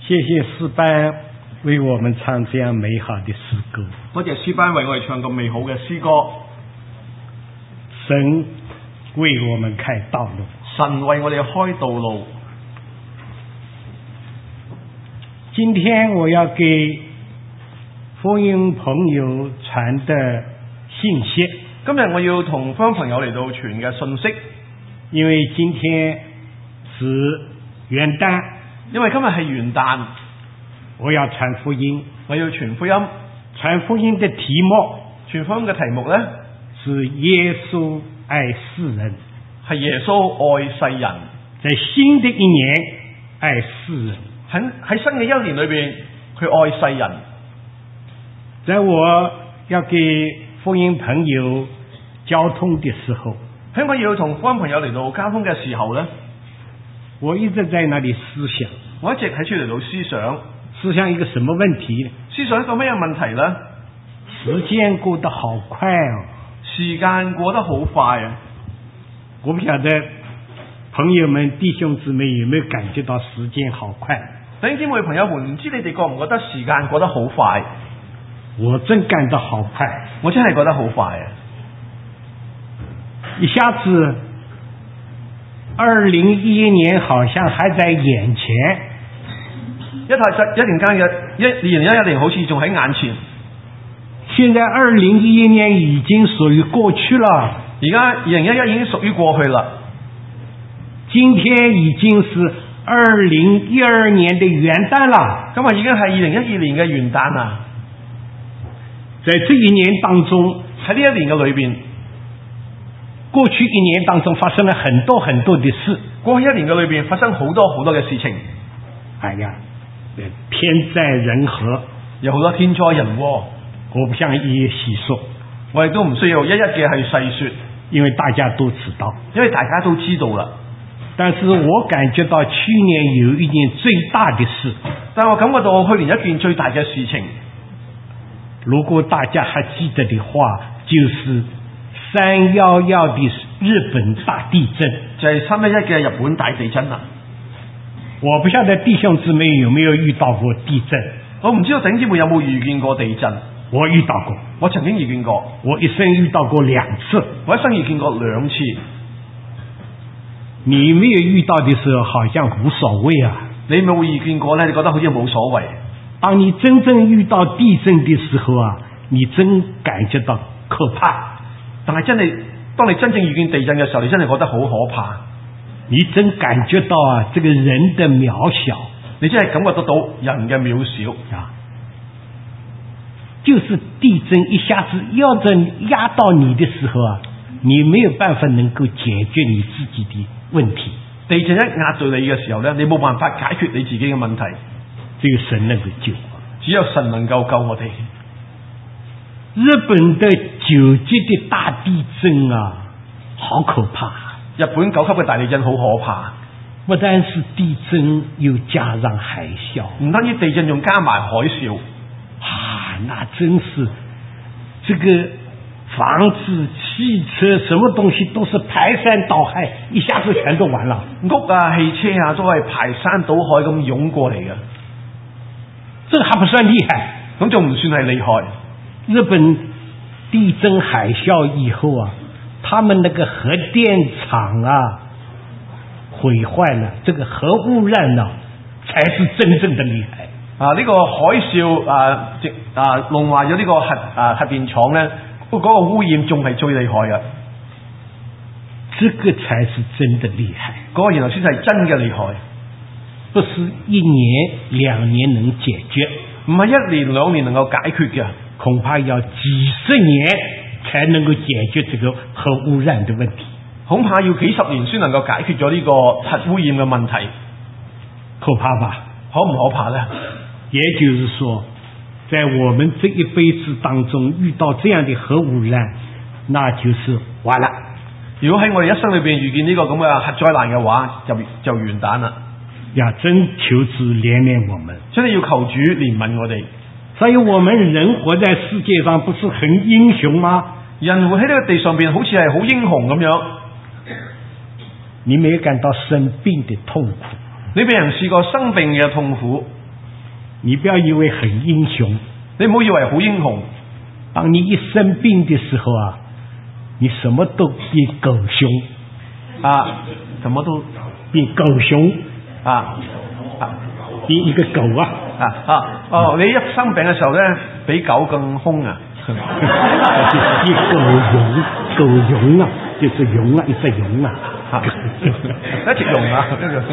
谢谢诗班为我们唱这样美好的诗歌。 多謝詩班為我哋唱咁美好嘅詩歌。 神為我們開道路， 神為我哋開道路。 今天我要給福音朋友傳的信息， 今日我要同福音朋友嚟到傳嘅信息， 因為今天是元旦， 因為今日係元旦， 我要傳福音， 我要傳福音。 傳福音的題目， 傳福音嘅題目呢， 是耶穌愛世人， 係耶穌愛世人。 在新的一年愛世人， 喺新嘅一年裏邊，佢愛世人。 在我要給福音朋友交通的時候， 喺我要同福音朋友嚟到交通嘅時候呢， 我一直在那裡思想， 我一直喺處嚟到思想一個什麼問題？ 思想一個咩問題呢？ 時間過得好快哦， 時間過得好快啊！ 我不曉得朋友們弟兄姊妹有沒有感覺到時間好快？ 弟兄姊妹朋友們，唔知你哋覺唔覺得時間過得好快？ 我真感到好快， 我真係覺得好快啊！ 一下子2011年好像還在眼前， 一年間嘅2011年好似仲喺眼前。 現在2011年已經屬於過去了， 而家2011已經屬於過去啦。 今天已經是2012年的元旦了， 今日已經係2012年嘅元旦啦。 在這一年當中， 喺呢一年嘅裏邊， 過去一年當中發生了很多很多的事。 過去一年嘅裏邊發生好多好多嘅事情。 哎呀，天災人禍， 有好多天災人禍。 我不想一一細說， 我亦都唔需要一一嘅去細說， 因為大家都知道， 因為大家都知道啦。 但是我感覺到去年有一件最大的事， 但我感覺到去年一件最大嘅事情， 如果大家還記得的話，就是311的日本大地震， 就係311嘅日本大地震啦。 我不曉得弟兄姊妹有沒有遇到過地震， 我唔知道弟兄姊妹有冇遇見過地震。 我遇到過， 我曾經遇見過， 我一生遇到過2次， 我一生遇見過2次。 你沒有遇到的時候好像無所謂啊， 你冇遇見過呢？你覺得好似冇所謂。 當你真正遇到地震的時候啊，你真感覺到可怕。 但係當你真正遇見地震嘅時候，你真係覺得好可怕。 你真感覺到啊，這個人的渺小， 你真係感覺得到人嘅渺小啊。就是地震一下子壓到你的時候啊，你沒有辦法能夠解決你自己的問題。 地震一壓到你嘅時候呢，你冇辦法解決你自己嘅問題。 只有神能夠救， 只有神能夠救我哋。 日本的9級的大地震啊，好可怕。 日本9級嘅大地震好可怕， 不單是地震，又加上海嘯。 唔單止地震，仲加埋海嘯。 那真是這個房子、汽車，什麼東西都是排山倒海，一下子全都完了。 屋啊、汽車啊，都係排山倒海咁湧過嚟嘅。 這還不算厲害， 咁仲唔算係厲害。 日本地震海嘯以後啊，他們那個核電廠啊毀壞了，這個核污染啊才是真正的厲害。 呢個海嘯弄壞咗呢個核電廠呢，嗰個污染仲係最厲害嘅。 這個才是真的厲害， 嗰個然後先係真嘅厲害， 不是1年2年能解決， 唔係1年2年能夠解決嘅， 恐怕要幾十年才能夠解決這個核污染的問題， 恐怕要幾十年先能夠解決咗呢個核污染嘅問題， 可怕吧？ 可唔可怕呢？ 也就是說，在我們這一輩子當中遇到這樣的核污染，那就是完了。 如果喺我哋一生裏邊遇見呢個咁嘅核災難嘅話，就完蛋啦。 要真求主憐憫我們， 真係要求主憐憫我哋。 所以我們人活在世界上不是很英雄嗎？ 人活喺呢個地上邊好似係好英雄咁樣。 你沒有感到生病的痛苦？ 你俾人試過生病嘅痛苦？ 你不要以為很英雄， 你唔好以為好英雄。 當你一生病的時候啊，你什麼都比狗凶啊，什麼都比狗凶啊， 比一個狗啊你一生病嘅時候咧，比狗更凶啊！ 比狗勇啊，就是勇啊，一隻勇啊， 一隻勇啊，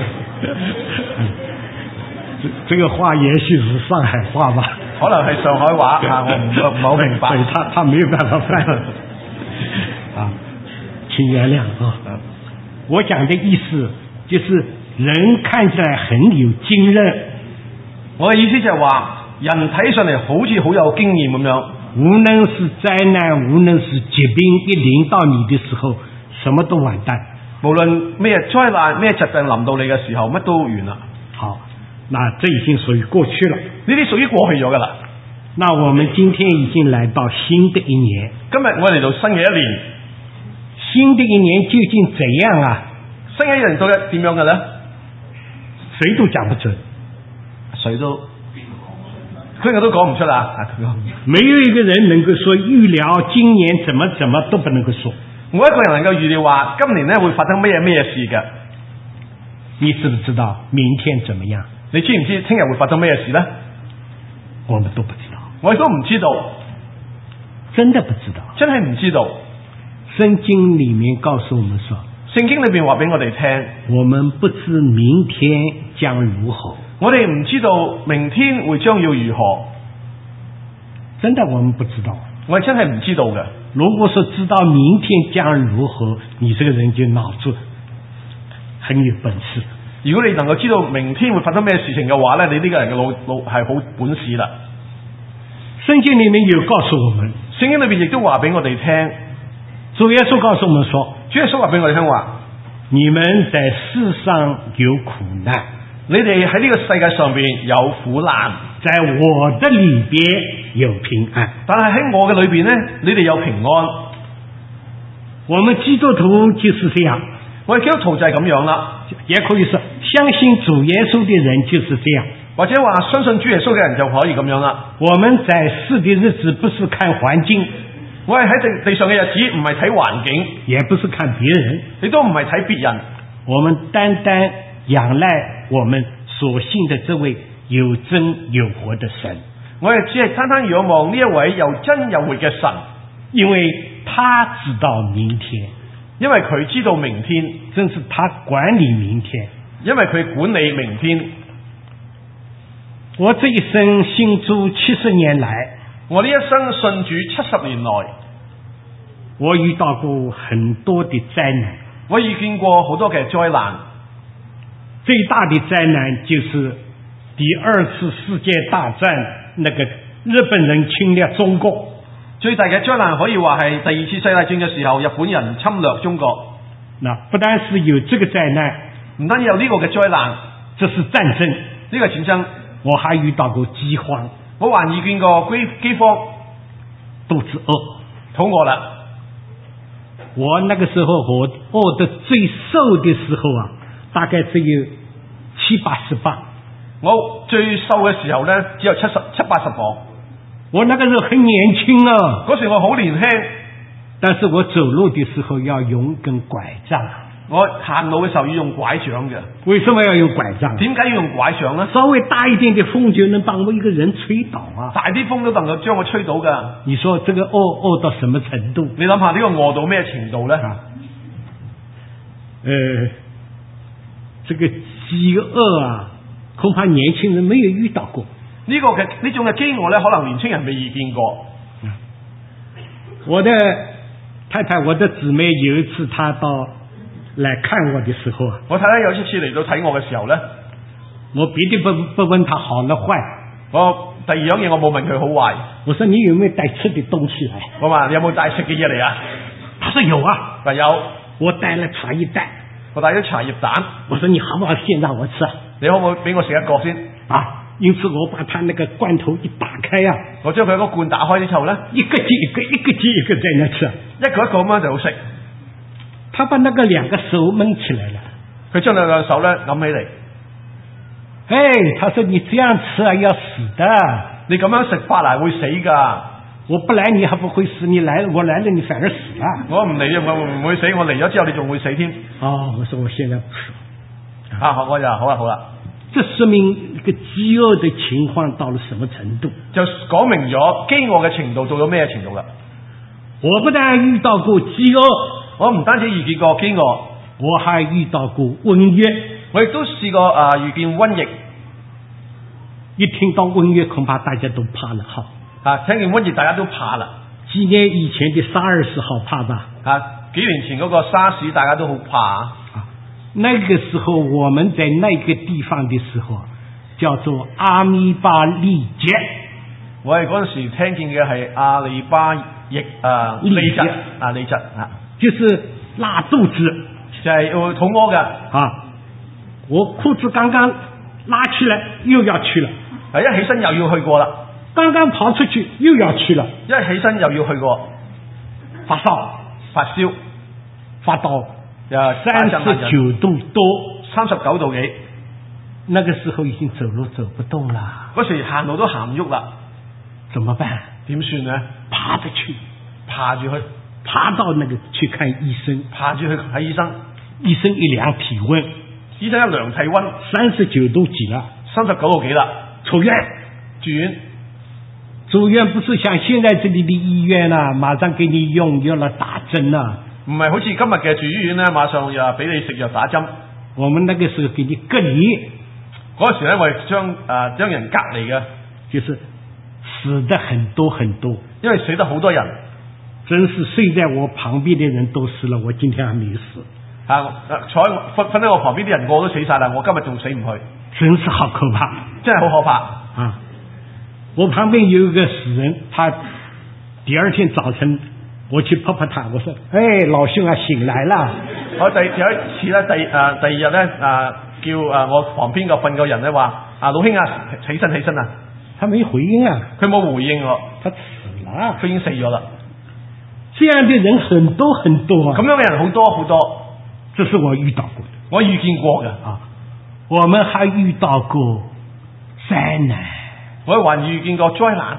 這個話也許是上海話吧， 可能係上海話我唔係好明白， 所以他沒有辦法翻啊，請原諒啊。我講的意思就是人看起來很有經驗， 我嘅意思就係話人睇上嚟好似好有經驗咁樣， 無論是災難，無論是疾病一臨到你的時候，什麼都完蛋。 無論咩災難咩疾病臨到你嘅時候，乜都完啦。 好，那這已經屬於過去了， 呢啲屬於過去咗噶啦。 那我們今天已經來到新的一年， 今日我嚟到新嘅一年， 新的一年究竟怎樣啊？ 新嘅一年到底點樣嘅咧？ 誰都講不準， 誰都講唔出啦。 沒有一個人能夠說預料今年怎麼都不能夠說。 冇一個人能夠預料話今年咧會發生咩事嘅。 你知不知道明天怎麼樣？ 你知唔知聽日會發生咩事呢？ 我們都不知道， 我亦都唔知道， 真的不知道， 真係唔知道。 聖經裏面告訴我們說， 聖經裏邊話俾我哋聽， 我們不知明天將如何， 我哋唔知道明天會將要如何， 真的我們不知道， 我哋真係唔知道嘅。 如果說知道明天將如何，你這個人就腦子很有本事。 如果你能夠知道明天會發生咩事情嘅話呢，你呢個人嘅腦係好本事啦。 聖經裏面有告訴我們， 聖經裏邊亦都話俾我哋聽， 主耶穌告訴我們說， 主耶穌話俾我哋聽話， 你們在世上有苦難， 你哋喺呢個世界上邊有苦難， 在我的裏邊有平安。 但係喺我嘅裏邊呢，你哋有平安。 我們基督徒就是這樣， 我哋基督徒就係咁樣啦。 也可以說相信主耶穌的人就是這樣， 或者話相信主耶穌嘅人就可以咁樣啦。 我們在世的日子不是看環境， 我係喺地上嘅日子唔係睇環境， 也不是看別人， 你都唔係睇別人， 我們單單仰賴我們所信的這位有真有活的神。 我哋只係單單仰望呢一位有真有活嘅神， 因為他知道明天， 因為佢知道明天， 正是他管理明天， 因為佢管理明天。 我這一生信主70年來， 我呢一生信主70年來， 我遇到過很多的災難， 我遇見過好多嘅災難。 最大的災難就是第2次世界大戰，那個日本人侵略中國。 最大嘅災難可以話係第2次世界大戰嘅時候，日本人侵略中國。 那不單是有這個災難， 唔單止有呢個嘅災難， 這是戰爭， 呢個戰爭。 我還遇到過饑荒， 我還遇見過饑荒， 肚子餓， 肚餓啦。 我那個時候我餓得最瘦的時候啊，大概只有70-80磅。 我最瘦嘅時候呢，只有70-80磅。 我那個時候很年輕啊， 嗰時我好年輕， 但是我走路的時候要用一根拐杖。 我行路嘅時候要用拐杖嘅。 為什麼要用拐杖？ 點解要用拐杖呢？ 稍微大一點的風就能把我一個人吹倒啊！ 大啲風都能夠將我吹倒噶。 你說這個餓到什麼程度？ 你諗下呢個餓到咩程度呢？ 這個飢餓啊，恐怕年輕人沒有遇到過。 呢種嘅飢餓呢，可能年輕人未遇見過。 我的太太，我的姊妹有一次她到來看我的時候啊， 我太太有一次嚟到睇我嘅時候呢， 我別的不問她好了壞， 我第二樣嘢我冇問佢好壞。 我說你有沒有帶吃的東西來？ 我話你有冇帶食嘅嘢嚟啊？ 她說有啊， 話有。 我帶了茶葉蛋， 我帶咗茶葉蛋。 我說你好不好先讓我吃啊？ 你可唔可以俾我食一個先？ 啊，因此我把他那個罐頭一打開啊， 我將佢個罐打開之後呢， 一個接一個，一個接一個在那吃， 一個一個咁樣就好食。 他把那個2個手蒙起來了， 佢將兩個手呢揞起嚟， 他说你这樣吃啊要死的， 你咁樣食法嚟會死㗎。 我不來你還不會死，你來我來了你反而死了。 我唔嚟我唔會死，我嚟咗之後你仲會死添。 我說我現在不說。 我就好啦。 這說明一個飢餓的情況到了什麼程度？ 就講明咗飢餓嘅程度到咗咩程度啦。 我不但遇到過飢餓， 我唔單止遇見過飢餓， 我還遇到過瘟疫。 我亦都試過遇見瘟疫。 一聽到瘟疫，恐怕大家都怕了哈。 聽見瘟疫，大家都怕啦。 幾年以前的SARS好怕吧？ 幾年前嗰個沙士大家都好怕。 那個時候我們在那個地方的時候，叫做阿米巴痢疾。我哋嗰陣時聽見嘅係阿里巴痢痢疾就是拉肚子，就係肚屙嘅。我褲子剛剛拉起來又要去了，一起身又要去過啦。剛剛跑出去又要去了，一起身又要去過。發燒發到39度多，39度幾。那個時候已經走路走不動啦，嗰時行路都行唔喐啦。怎麼辦？點算呢？爬着去，爬住去，爬到那個去看醫生，爬住去睇醫生。醫生一量體溫，醫生一量體溫，39度幾啦，39度幾啦。住院不是像現在這裡的醫院啊，馬上給你用藥了打針啊。唔係好似今日嘅住醫院呢，馬上又俾你食藥打針。我們那個時候給你隔離，嗰時呢我哋將人隔離嘅，就是死得很多很多，因為死得好多人，真是睡在我旁邊的人都死了，我今天還沒死。瞓喺我旁邊啲人個個都死晒啦，我今日仲死唔去，真是好可怕，真係好可怕。我旁邊有一個死人，他第二天早晨我去拍拍他，我說老兄啊，醒來啦。我有一次咧，第二日咧叫我旁邊個瞓嘅人咧話老兄啊，起身啊，他沒回應啊，佢冇回應我，他死了，佢已經死咗啦。這樣的人很多很多啊，咁樣嘅人好多好多，這是我遇到過的，我遇見過嘅。我們還遇到過災難，我還遇見過災難。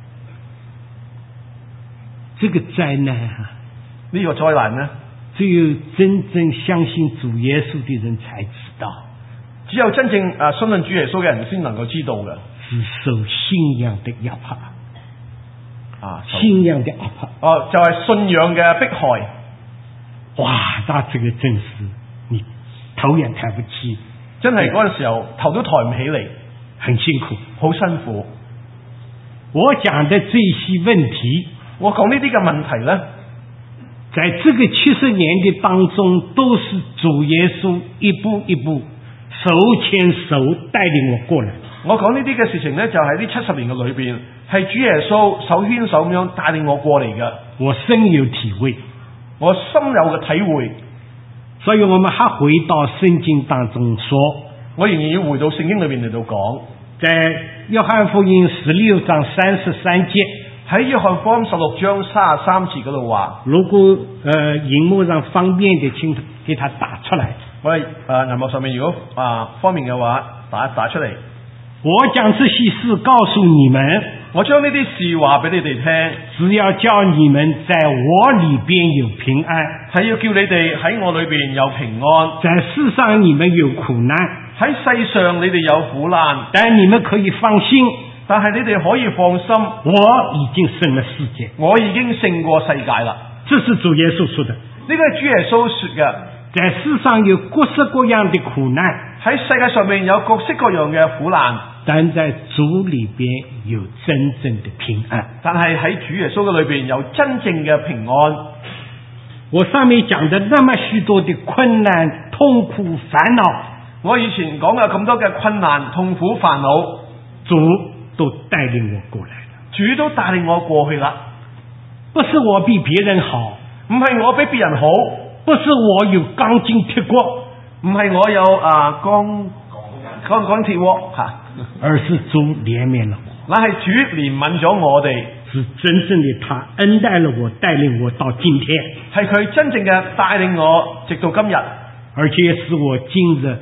這個災難呢個災難呢，只有真正相信主耶穌的人才知道，只有真正相信主耶穌嘅人先能夠知道嘅，是受信仰的壓迫，信仰的壓迫，就係信仰嘅迫害。哇，那這個真是你頭也抬不起，真係嗰陣時候頭都抬唔起嚟，很辛苦，好辛苦。我講的這些問題，我講呢啲嘅問題呢，在這個70年的當中，都是主耶穌一步一步手牽手帶領我過來。我講呢啲嘅事情呢，就喺呢70年嘅裏邊，係主耶穌手牽手咁樣帶領我過嚟嘅。我深有體會，我深有嘅體會。所以我們還回到聖經當中說，我仍然要回到聖經裏邊嚟到講，在約翰福音16章33節，喺約翰福音16章33節嗰度話，如果熒幕上方便嘅，請給他打出來。我哋銀幕上面如果方便嘅話，打出嚟。我將這些事告訴你們，我將呢啲事話俾你哋聽，只要叫你們在我裏邊有平安，係要叫你哋喺我裏邊有平安。在世上你們有苦難，喺世上你哋有苦難，但你們可以放心，但係你哋可以放心，我已經勝了世界，我已經勝過世界啦。這是主耶穌說的，呢個係主耶穌說嘅。在世上有各式各樣的苦難，喺世界上面有各式各樣嘅苦難，但在主裏邊有真正的平安。但係喺主耶穌嘅裏邊有真正嘅平安。我上面講的那麼許多的困難、痛苦、煩惱，我以前講嘅咁多嘅困難、痛苦、煩惱，主都帶領我過來了，主都帶領我過去啦。不是我比別人好，唔係我比別人好。不是我有鋼筋鐵骨，唔係我有鋼鐵鍋，而是主憐憫了我，那係主憐憫咗我哋，是真正的他恩待了我，帶領我到今天，係佢真正嘅帶領我直到今日，而且使我進入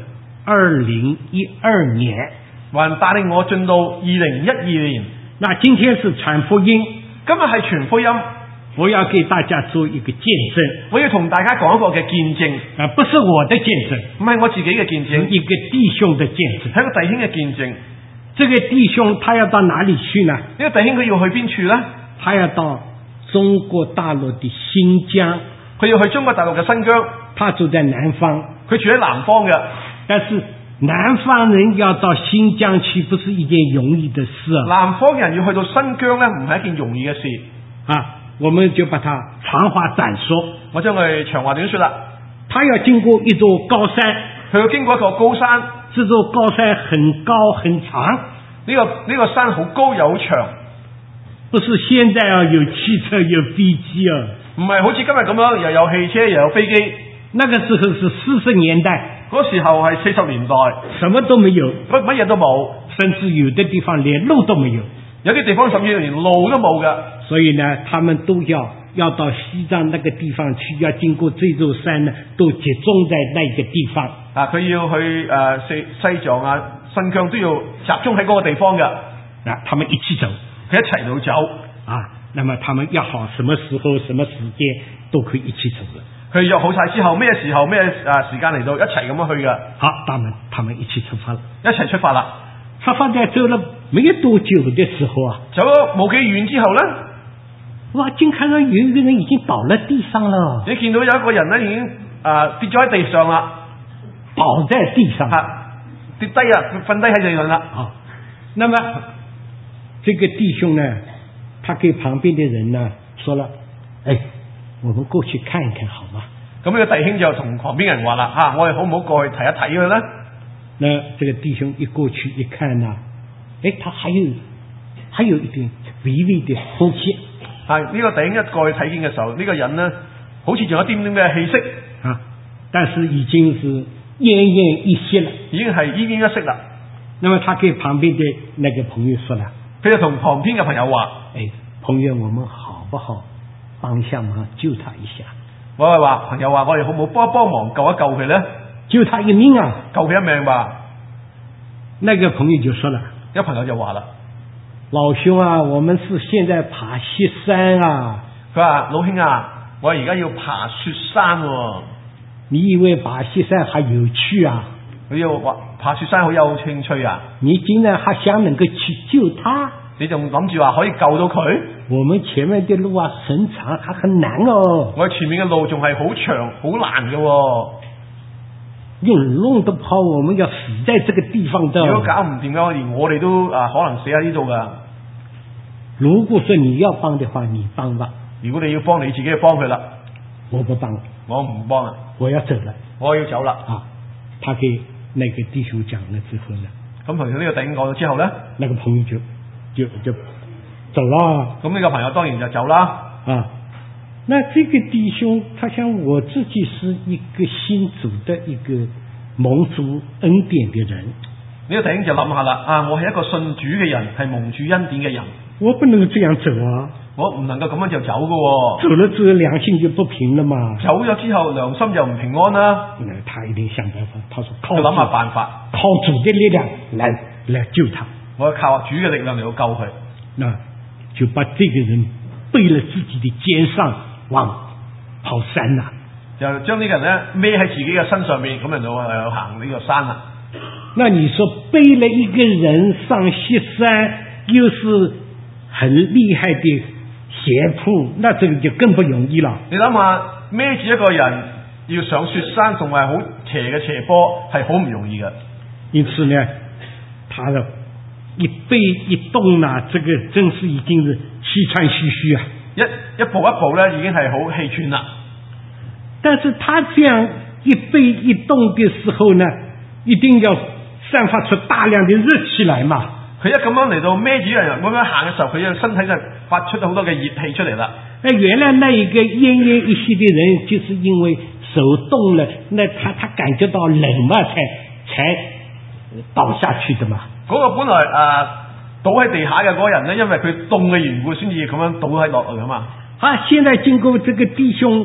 2012年， 還帶領我進到2012年。 那今天是傳福音， 今日係傳福音， 我要給大家做一個見證， 我要同大家講一個嘅見證， 不是我的見證， 唔係我自己嘅見證， 一個弟兄的見證， 係一個弟兄嘅見證。 這個弟兄他要到哪裡去呢？ 呢個弟兄佢要去邊處呢？ 他要到中國大陸的新疆， 佢要去中國大陸嘅新疆。 他住在南方， 佢住喺南方嘅， 但是南方人要到新疆去，不是一件容易的事啊。 南方人要去到新疆呢，唔係一件容易嘅事啊。我們就把它長話短說， 我將佢長話短說啦。 他要經過一座高山， 佢要經過一個高山， 這座高山很高很長， 呢個山好高又好長， 不是現在啊有汽車有飛機啊， 唔係好似今日咁樣又有汽車又有飛機。 那個時候是40年代， 嗰時候係40年代， 什麼都沒有， 乜嘢都冇， 甚至有的地方連路都沒有， 有啲地方甚至連路都冇嘅。 所以呢，他們都要到西藏那個地方去，要經過這座山呢，都集中在那個地方。 啊，佢要去西藏啊、新疆都要集中喺嗰個地方嘅。 啊，他們一起走， 佢一齊到走啊。那麼他們約好什麼時候、什麼時間都可以一起走了。 佢約好晒之後，咩時候咩時間嚟到一齊咁樣去嘅。 好，他們一起出發了， 一齊出發啦。 出發在走了沒有多久的時候啊， 走咗冇幾遠之後呢， 哇，竟看到有一個人已經倒在地上了。 你見到有一個人呢已經跌咗喺地上啦， 倒在地上， 跌低啊，瞓低喺地上啦。 啊，那麼這個弟兄呢，他給旁邊的人呢說了，哎，我們過去看一看好嗎？ 咁呢個弟兄就同旁邊人話啦，我哋好唔好過去睇一睇佢呢？ 那這個弟兄一過去一看呢，哎，他還有一點微微的呼吸。 呢個弟兄一過去睇見嘅時候，呢個人呢好似仲有一點點嘅氣息啊，但是已經是奄奄一息了， 已經係奄奄一息啦。 那麼他給旁邊的那個朋友說了， 佢就同旁邊嘅朋友話， 哎，朋友，我們好不好幫一下忙救他一下？ 我係話朋友話，我哋好唔好幫一幫忙救一救佢呢？ 救他一命啊！ 救佢一命吧。 那個朋友就說了， 一個朋友就話啦， 老兄啊，我們是現在爬雪山啊。 佢話老兄啊，我而家要爬雪山喎。 你以為爬雪山還有趣啊？ 佢要話爬雪山好有興趣啊？ 你竟然還想能夠去救他？ 你仲諗住話可以救到佢？ 我們前面的路啊，很長，還很難哦。 我哋前面嘅路仲係好長好難嘅喎。 弄得跑，我們要死在這個地方的。 如果搞唔掂嘅話，連我哋都可能死喺呢度噶。 如果說你要幫的話，你幫吧。 如果你要幫，你自己去幫佢啦。 我不幫，我唔幫啊！我要走了， 我要走啦。 啊，他給那個弟兄講了之後呢， 咁同呢個弟兄講咗之後呢， 那個朋友就走啦。 咁呢個朋友當然就走啦。 啊。那這個弟兄，他想我自己是一個信主的一個蒙主恩典的人。 呢個弟兄就諗下啦，我係一個信主嘅人，係蒙主恩典嘅人， 我不能這樣走啊！ 我唔能夠咁樣就走㗎。 走了之後良心就不平了嘛。 走咗之後良心就唔平安啦。 他一定想辦法，他說靠就諗下辦法， 靠主的力量來救他。 我要靠主嘅力量嚟到救佢。 那就把這個人背了自己的肩上。往跑山啦， 就將呢個人呢孭喺自己嘅身上面，咁人就行呢個山啦。 那你說背了一個人上雪山，又是很厲害的斜坡，那這個就更不容易啦。 你諗下，孭住一個人要上雪山，仲係好斜嘅斜坡，係好唔容易嘅。 因此呢，他的一背一動啊，這個真是已經是氣喘吁吁啊。一步一步呢，已經係好氣喘啦。但是他這樣一背一動的時候呢，一定要散發出大量的熱氣來嘛。佢一咁樣嚟到孭住人咁樣行嘅時候，佢嘅身體就發出好多嘅熱氣出嚟啦。原來那一個奄奄一息的人，就是因為手動了，那他感覺到冷嘛，才倒下去的嘛。嗰個本來倒喺地下嘅嗰個人呢，因為佢凍嘅緣故，先至咁樣倒喺落嚟噶嘛。現在經過這個弟兄背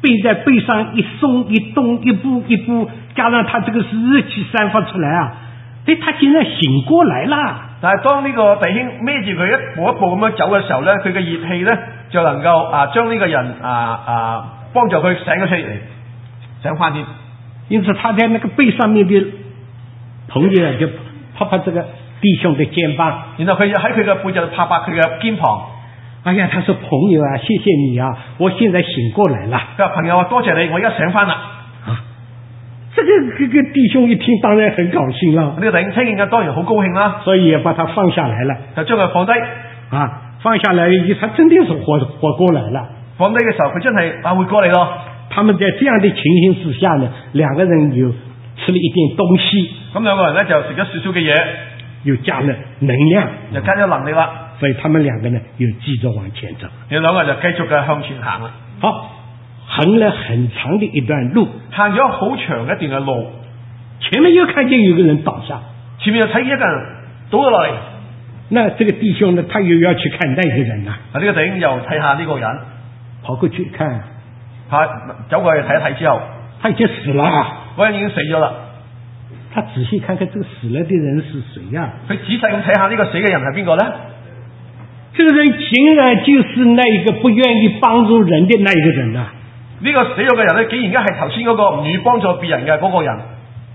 背在背上一松一动，一步一步，加上他这个是热氣散發出來啊，他竟然醒過來啦。 但係當呢個弟兄孭住佢一步一步咁樣走嘅時候咧，佢嘅熱氣咧就能夠將呢個人幫助佢醒咗出嚟，醒翻啲。 因此他在那個背上面的朋友就拍拍這個弟兄的肩膀， 然後佢喺佢嘅背就拍拍佢嘅肩膀。 哎呀，他說朋友啊，謝謝你啊，我現在醒過來了。 佢話朋友啊，多謝你，我而家醒翻啦。 這個弟兄一聽當然很高興啦。 呢個弟兄聽見嘅當然好高興啦， 所以也把他放下來了， 就將佢放低。 放下來，他真的是活過來了。 放低嘅時候，佢真係會過嚟咯。 他們在這樣的情形之下呢，兩個人又吃了一點東西， 咁兩個人咧就食咗少少嘅嘢， 又加了能量， 就加咗能力啦。 所以他們兩個呢又繼續往前走。 有兩個人就繼續嘅向前行啦。 好，行了很長的一段路， 行咗好長一段嘅路， 前面又看見有個人倒下， 前面又睇見一個人倒咗落嚟。 那這個弟兄呢，他又要去看那個人啦。 呢個弟兄又睇下呢個人， 跑過去看， 走過去睇一睇之後， 他已經死了， 嗰人已經死咗啦。 他仔細看看這個死了的人是誰呀？ 佢仔細咁睇下呢個死嘅人係邊個呢？ 這個人竟然就是那一個不願意幫助人的那一個人啊！ 呢個死咗嘅人呢，竟然而家係頭先嗰個唔願意幫助別人嘅嗰個人。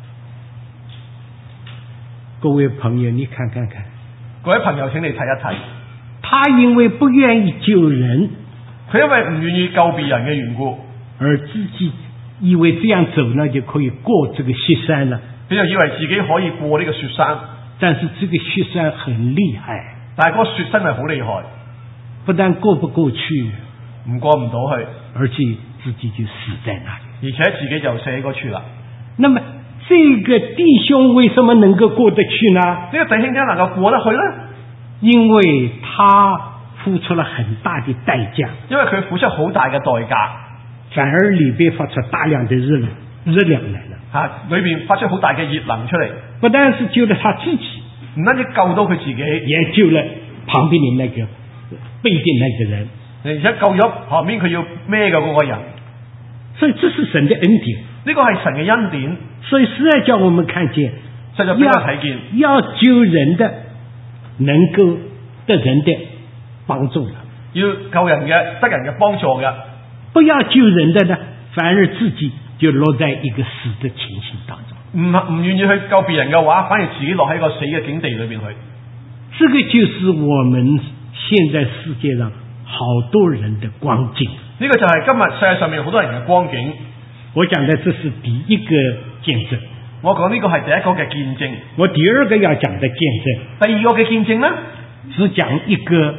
各位朋友，你看看， 各位朋友，請你睇一睇。 他因為不願意救人， 佢因為唔願意救別人嘅緣故， 而自己以為這樣走呢就可以過這個雪山了。 佢就以為自己可以過呢個雪山， 但是這個雪山很厲害。 但係嗰個雪真係好厲害， 不但過不過去， 過唔到去， 而且自己就死在那裡， 而且自己就死喺嗰處啦。 那麼這個弟兄為什麼能夠過得去呢？ 呢個弟兄點能夠過得去呢？ 因為他付出了很大的代價， 因為佢付出好大嘅代價， 反而裏邊發出大量的熱量來了。 裏邊發出好大嘅熱能出嚟， 不但是救了他自己， 唔單止救到佢自己， 也救了旁邊的那個背的那個人， 而且救咗旁邊佢要孭嘅嗰個人。 所以這是神的恩典， 呢個係神嘅恩典。 所以實在叫我們看見， 實在俾我睇見， 要救人的，能夠得人的幫助的， 要救人嘅，得人嘅幫助嘅。 不要救人的呢，反而自己就落在一個死的情形當中。 唔願意去救別人嘅話，反而自己落喺個死嘅境地裏邊去。 這個就是我們現在世界上好多人的光景。 呢個就係今日世界上面好多人嘅光景。 我講的這是第一個見證。 我講呢個係第一個嘅見證。 我第二個要講的見證， 第二個嘅見證呢， 是講一個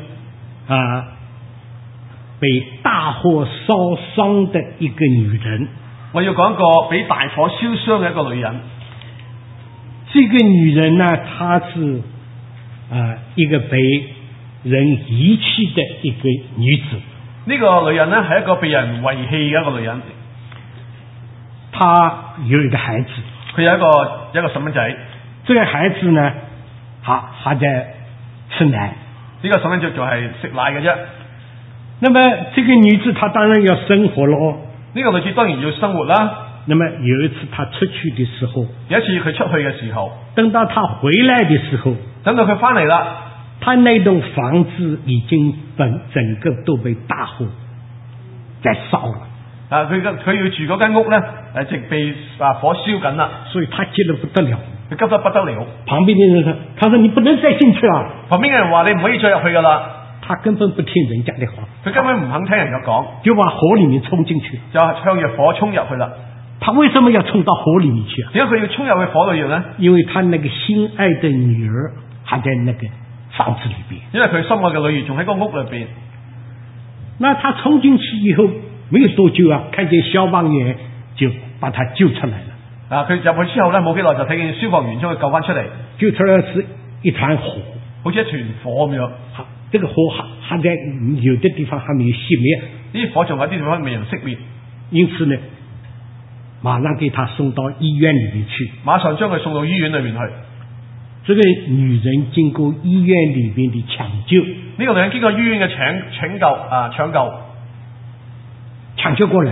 被大火燒傷的一個女人。 我要講一個被大火燒傷嘅一個女人。 這個女人呢，她是一個被人遺棄的一個女子。 呢個女人呢，係一個被人遺棄嘅一個女人。 她有一個孩子， 佢有一個細蚊仔。 這個孩子呢，還在吃奶。 呢個細蚊仔就係食奶嘅啫。 那麼這個女子她當然要生活咯。 呢個女子當然要生活啦。 那麼有一次她出去的時候， 有一次佢出去嘅時候， 等到她回來的時候， 等到佢翻嚟啦， 她那棟房子已經整個都被大火在燒了。 佢要住嗰間屋咧，直被火燒緊啦， 所以他急得不得了， 佢急得不得了。 旁邊的人說：他說你不能再進去啦。 旁邊嘅人話：你唔可以再入去噶啦。 他根本不聽人家的話， 佢根本唔肯聽人嘅講， 就往火裏面衝進去， 就向住火衝入去啦。 他為什麼要衝到火裏面去啊？ 點解佢要衝入去火裏面呢？ 因為他那個心愛的女兒還在那個房子裏邊， 因為佢心愛嘅女兒仲喺個屋裏邊。 那他衝進去以後，沒有多久啊，看見消防員就把他救出來了。 佢入去之後呢，冇幾耐就睇見消防員將佢救翻出嚟。 救出來是一團火， 好似一團火咁樣。 這個火還在有的地方還沒有熄滅， 呢啲火仲有啲地方未能熄滅， 因此呢，馬上給他送到醫院裏面去， 馬上將佢送到醫院裏面去。 這個女人經過醫院裏面的搶救， 呢個女人經過醫院嘅搶救過來了，搶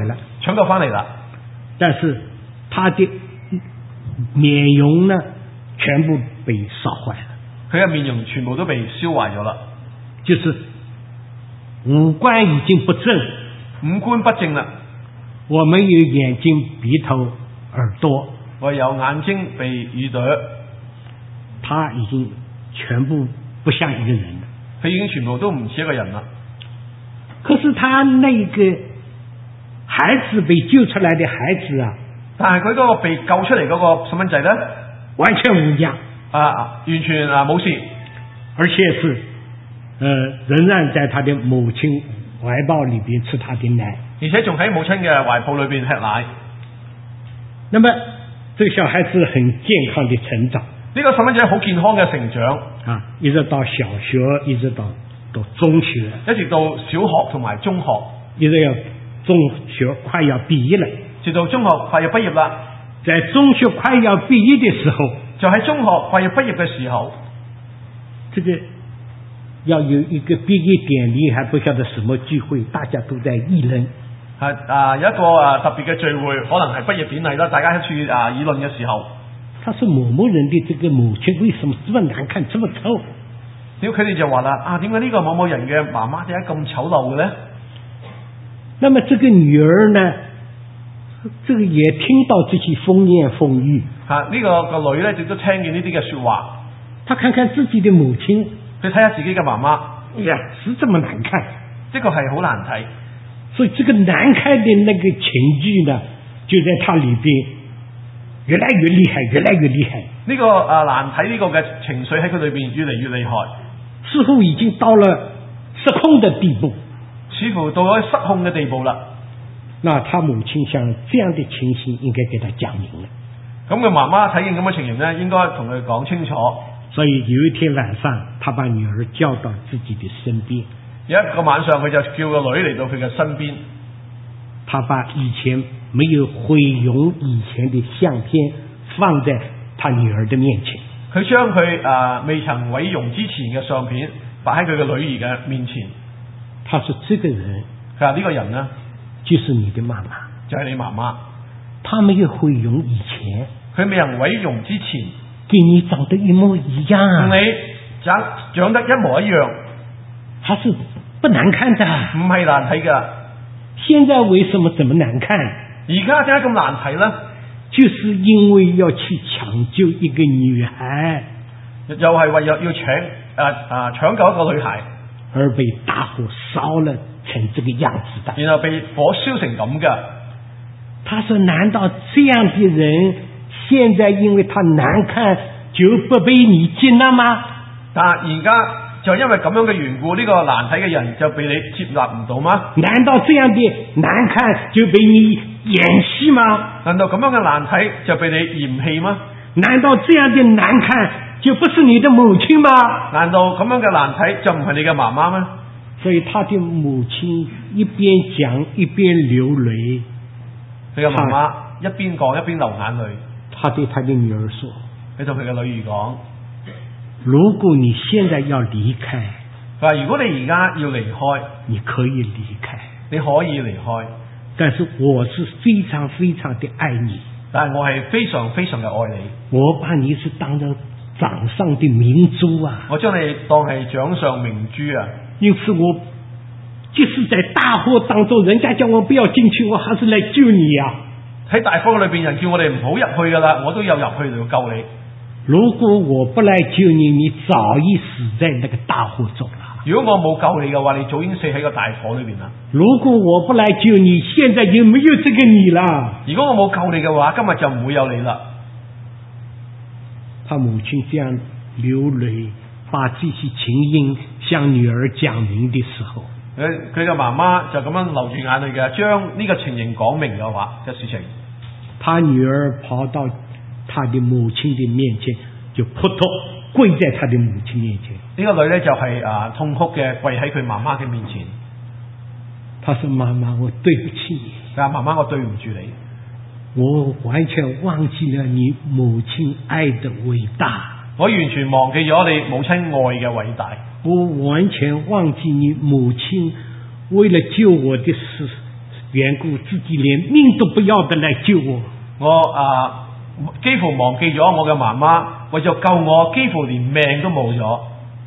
搶救翻嚟啦。 但是他的面容呢，全部被燒壞了。 佢嘅面容全部都被燒壞咗啦， 就是五官已經不正， 五官不正啦。 我們有眼睛、鼻頭、耳朵， 我有眼睛、鼻、耳朵， 他已經全部不像一個人了。 佢已經全部都唔似一個人啦。 可是他那個孩子被救出來的孩子啊， 但係佢嗰個被救出嚟嗰個細蚊仔咧， 完全無恙完全冇事， 而且是仍然在他的母親懷抱裏邊吃他的奶， 而且仲喺母親嘅懷抱裏邊吃奶。 那麼這個小孩子很健康的成長， 呢個細蚊仔好健康嘅成長啊，一直到小學，一直到中學， 一直到小學同埋中學， 一直要中學快要畢業了， 直到中學快要畢業啦。 在中學快要畢業的時候， 就喺中學快要畢業嘅時候， 這個要有一個畢業典禮，還不曉得什麼聚會，大家都在議論。 有一個特別嘅聚會，可能係畢業典禮啦，大家喺處議論嘅時候， 他說某某人的這個母親為什麼這麼難看，這麼醜？ 屌佢哋就話啦，點解呢個某某人嘅媽媽點解咁醜陋嘅咧？ 那麼這個女兒呢，這個也聽到這些風言風語。 呢個女咧亦都聽見呢啲嘅說話。 她看看自己的母親， 佢睇下自己嘅媽媽， 哎呀，是這麼難看， 這個係好難睇。 所以這個難看的那個情緒呢，就在她裏邊越來越厲害，越來越厲害。 呢個難睇呢個嘅情緒喺佢裏邊越嚟越厲害， 似乎已經到了失控的地步， 似乎到咗失控嘅地步啦。 那他母親像這樣的情形，應該給他講明了。 咁佢媽媽睇見咁嘅情形呢，應該同佢講清楚。 所以有一天晚上，他把女兒叫到自己的身邊。 有一個晚上，佢就叫個女嚟到佢嘅身邊。 他把以前沒有毀容以前的相片放在他女兒的面前。 佢將佢未曾毀容之前嘅相片擺喺佢嘅女兒嘅面前。 他說：這個人， 佢話呢個人呢， 就是你的媽媽， 就係你媽媽。 他沒有毀容以前， 佢未曾毀容之前， 跟你長得一模一樣， 同你長得一模一樣， 他是不難看的， 唔係難睇㗎。 現在為什麼這麼難看？ 而家點解咁難睇呢？ 就是因為要去搶救一個女孩， 又係為要搶救一個女孩， 而被大火燒了成這個樣子的， 然後被火燒成咁嘅。 他說：難道這樣的人現在因為他難看就不被你接納嗎？ 但而家就因為咁樣嘅緣故，呢個難睇嘅人就被你接納唔到嗎？ 難道這樣的難看就被你嫌棄嗎？ 難道咁樣嘅難睇就被你嫌棄嗎？ 難道這樣的難看就不是你的母親嗎？ 難道咁樣嘅難睇就唔係你嘅媽媽咩？ 所以他的母親一邊講一邊流淚， 佢嘅媽媽一邊講一邊流眼淚。 他對他的女兒說： 佢同佢嘅女兒講， 如果你現在要離開， 佢話如果你而家要離開， 你可以離開， 你可以離開， 但是我是非常非常的愛你， 但係我係非常非常嘅愛你， 我把你是當成掌上的明珠啊， 我將你當係掌上明珠啊， 因此我即使在大火當中，人家叫我不要進去，我還是來救你啊。 喺大火裏邊，人叫我哋唔好入去噶啦，我都有入去嚟救你。 如果我不來救你，你早已死在那個大火中了。 如果我冇救你嘅話，你早已經死喺個大火裏邊啦。 如果我不來救你，現在就沒有這個你了。 如果我冇救你嘅話，今日就唔會有你啦。 他母親這樣流淚，把這些情形向女兒講明的時候， 佢嘅媽媽就咁樣流住眼淚嘅，將呢個情形講明嘅話嘅事情。他女兒跑到他的母親的面前，就撲通跪在他的母親面前。 呢個女呢，就係痛哭嘅跪喺佢媽媽嘅面前。 他說：媽媽，我對不起你。 媽媽，我對唔住你。 我完全忘記了你母親愛的偉大。 我完全忘記咗你母親愛嘅偉大。 我完全忘記你母親為了救我的缘故，自己連命都不要的來救我。 我幾乎忘記咗我嘅媽媽，為咗救我，幾乎連命都冇咗。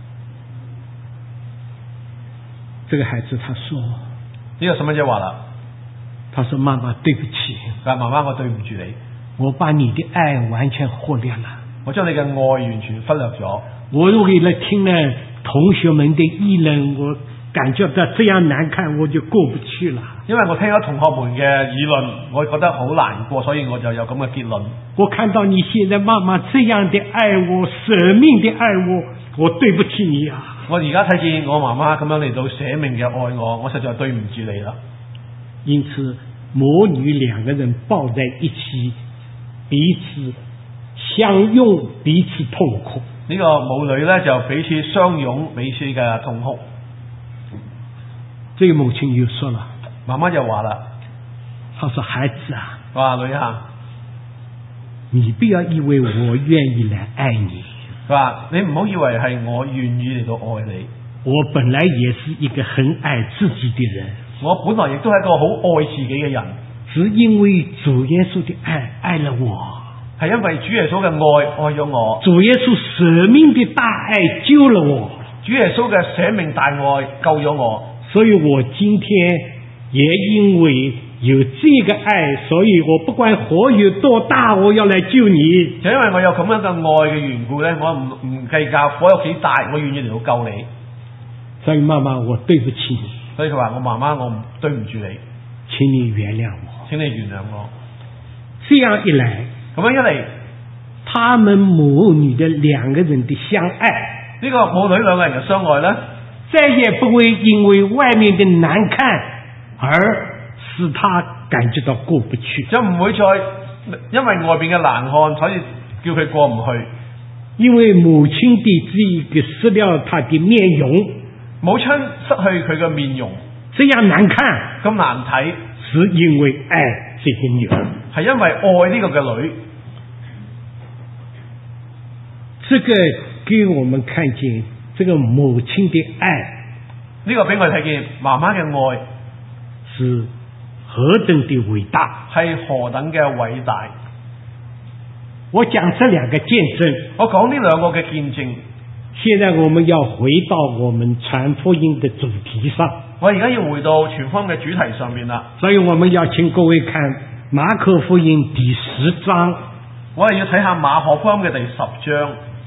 這個孩子他說， 呢個細蚊仔話啦， 他說媽媽對不起， 但媽媽我對唔住你， 我把你的愛完全忽略了， 我將你嘅愛完全忽略咗。 我為了聽了同學們的議論，我感覺到這樣難看，我就過不去了。 因為我聽咗同學們嘅議論，我覺得好難過，所以我就有咁嘅結論。我看到你現在媽媽這樣的愛我，捨命的愛我對不起你啊！ 我而家睇見我媽媽咁樣嚟到捨命嘅愛我，我實在對唔住你啦。 因此母女兩個人抱在一起，彼此相擁，彼此痛苦。 呢個母女呢，就彼此相擁，彼此嘅痛哭。 這個母親又說了， 媽媽就話啦， 她說孩子啊， 話女啊， 你不要以為我願意來愛你， 佢話你唔好以為係我願意嚟到愛你， 我本來也是一個很愛自己的人， 我本來亦都係一個好愛自己嘅人， 只因為主耶穌的愛了我， 係因為主耶穌嘅愛咗我， 主耶穌捨命的大愛救了我， 主耶穌嘅捨命大愛救咗我， 所以我今天也因為有這個愛，所以我不管火有多大，我要來救你。 就因為我有咁樣嘅愛嘅緣故呢，我唔計較火有幾大，我願意嚟到救你。 所以媽媽，我對不起你。 所以佢話我媽媽，我對唔住你， 請你原諒我， 請你原諒我。 這樣一來， 咁樣一嚟， 他們母女的兩個人的相愛， 呢個母女兩個人嘅相愛呢， 再也不會因為外面的難看而使他感覺到過不去， 就唔會再因為外邊嘅難看，所以叫佢過唔去。 因為母親的這個失了他的面容， 母親失去佢嘅面容， 這樣難看， 咁難睇， 是因為愛這個女兒， 係因為愛呢個嘅女。 這個給我們看見這個母親的愛， 呢個俾我哋睇見媽媽嘅愛是何等的偉大， 係何等嘅偉大。 我講這兩個見證， 我講呢兩個嘅見證。 現在我們要回到我們傳福音的主題上， 我而家要回到傳福音嘅主題上面啦。 所以我們要請各位看馬可福音第10章， 我哋要睇下馬可福音嘅第10章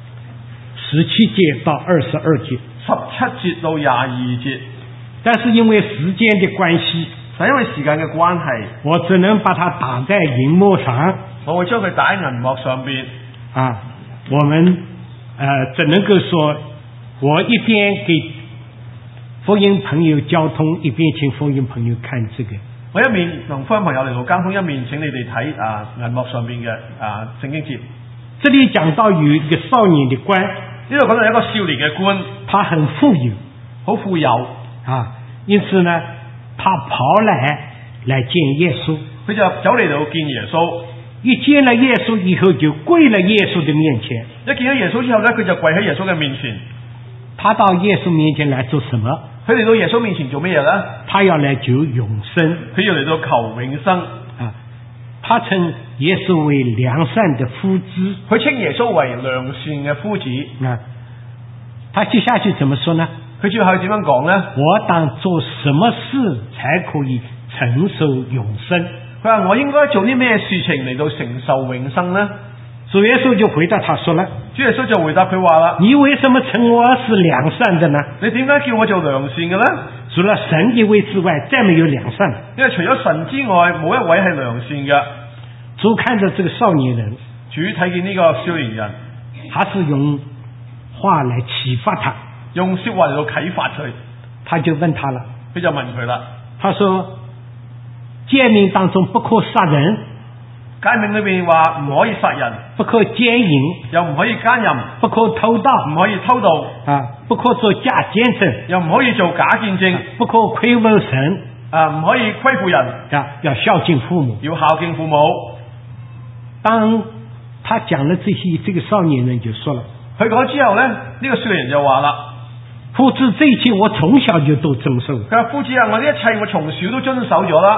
17節到22節 ，17節到22節。 但是因為時間的關係， 因為時間嘅關係， 我只能把它打在熒幕上， 我會將佢打喺銀幕上邊。 我們只能夠說，我一邊給福音朋友交通，一邊請福音朋友看這個。 我一面同福音朋友嚟到交通，一面請你哋睇銀幕上邊嘅聖經節。 這裏講到有一個少年的官， 呢度講到一個少年嘅官， 他很富有， 好富有因此呢，他跑來見耶穌， 佢就走嚟到見耶穌。 一見了耶穌以後，就跪了耶穌的面前。 一見到耶穌之後呢，佢就跪喺耶穌嘅面前。 他到耶穌面前來做什麼？ 佢嚟到耶穌面前做乜嘢呢？ 他要來求永生， 佢要嚟到求永生。 他稱耶穌為良善的夫子， 佢稱耶穌為良善嘅夫子。 他接下去怎麼說呢？ 佢最後點樣講呢？ 我當做什麼事才可以承受永生？ 佢話我應該做啲咩事情嚟到承受永生呢？ 主耶穌就回答他說了， 主耶穌就回答佢話啦， 你為什麼稱我是良善的呢？ 你點解叫我做良善嘅呢？ 除了神一位之外，再沒有良善。 因為除咗神之外，冇一位係良善嘅。 主看着這個少年人， 主睇見呢個少年人， 他是用話來啟發他， 用說話嚟到啟發佢。 他就問他了， 佢就問佢啦， 他說誡命當中不可殺人， 誡命裏邊話唔可以殺人， 不可姦淫， 又唔可以奸淫， 不可偷盜， 唔可以偷盜， 不可做假見證， 又唔可以做假見證， 不可虧負神， 唔可以虧負人， 要孝敬父母， 要孝敬父母。 當他講了這些，這個少年人就說了， 佢講之後呢，呢個少年人就話啦， 父子這一切我從小就都遵守。 佢話夫子啊，我呢一切我從小都遵守咗啦。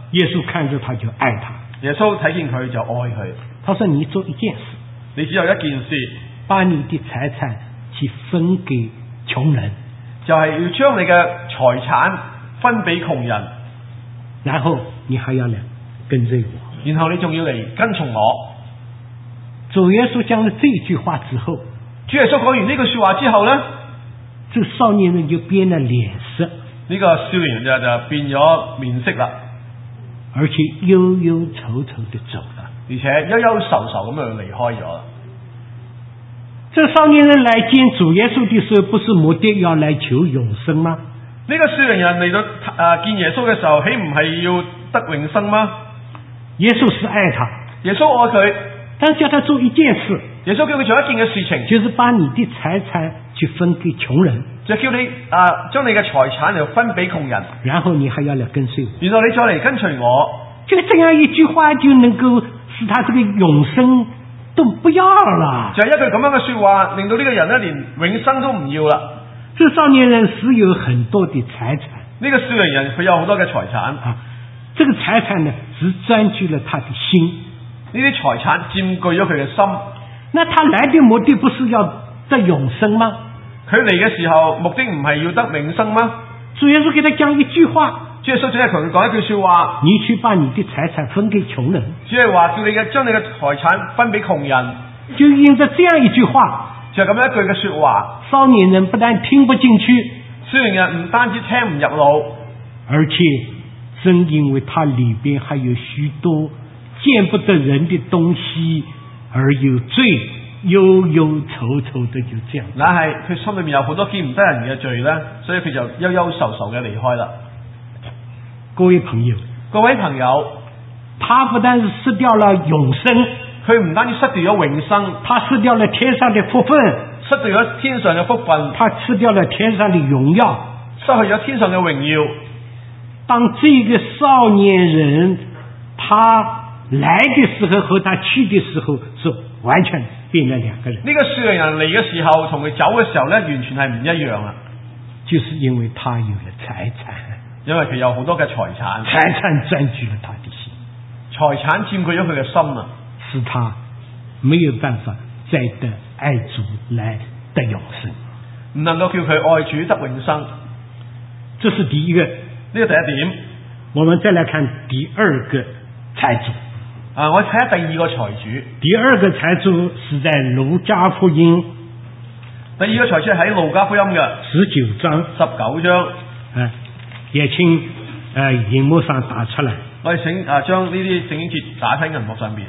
耶穌看着他就愛他。 耶穌睇見佢就愛佢。 他說你做一件事， 你只有一件事， 把你的財產去分給窮人， 就係要將你嘅財產分俾窮人， 然後你還要來跟隨我。 然後你仲要嚟跟從我。 主耶穌講了這句話之後， 主耶穌講完呢句說話之後呢， 這少年人就變了臉色， 呢個少年人就變咗面色啦， 而且憂憂愁愁地走了， 而且憂憂愁愁咁樣離開咗啦。 這少年人來見主耶穌的時候，不是目的要來求永生嗎？ 呢個少年人嚟到見耶穌嘅時候，豈唔係要得永生嗎？ 耶穌是愛他， 耶穌愛佢， 但是叫他做一件事， 耶穌叫佢做一件嘅事情， 就是把你的財產去分給窮人， 就叫你將你嘅財產嚟分俾窮人， 然後你還要來跟隨我。 然後你再嚟跟隨我。 這樣一句話就能夠使他這個永生都不要了。 就係一句咁樣嘅說話，令到呢個人呢連永生都唔要啦。 這少年人是有很多的財產， 呢個少年人佢有好多嘅財產啊，這個財產呢只佔據了他的心， 呢啲財產佔據咗佢嘅心。 那他來的目的不是要得永生嗎？ 佢嚟嘅時候目的唔係要得永生嗎？ 主耶穌給他講一句話， 主耶穌只係同佢講一句說話， 你去把你的財產分給窮人， 只係話叫你將你嘅財產分俾窮人。 就因着這樣一句話， 就咁樣一句嘅說話， 少年人不但聽不進去， 少年人唔單止聽唔入腦， 而且正因為他裏邊還有許多見不得人的東西，而有罪，憂憂愁愁的就這樣。 那係佢心裏面有好多見唔得人嘅罪呢，所以佢就憂憂愁愁嘅離開啦。 各位朋友， 他不但是失掉了永生， 佢唔單止失掉咗永生， 他失掉了天上的福分， 失掉咗天上嘅福分， 他失掉了天上的榮耀， 失去咗天上嘅榮耀。 當這個少年人他來的時候和他去的時候是完全變了兩個人。 呢個少年人嚟嘅時候同佢走嘅時候呢，完全係唔一樣啦。 就是因為他有了財產， 因為佢有好多嘅財產， 財產佔據了他的心， 財產佔據咗佢嘅心啊， 使他沒有辦法再得愛主來得永生， 唔能夠叫佢愛主得永生。 這是第一個， 呢個第一點。 我們再來看第二個財主。 我睇下第二個財主。 第二個財主是在路加福音。 第二個財主喺路加福音嘅 19章。 19章。 也請熒幕上打出來。 我哋請將呢啲聖經節打喺銀幕上面。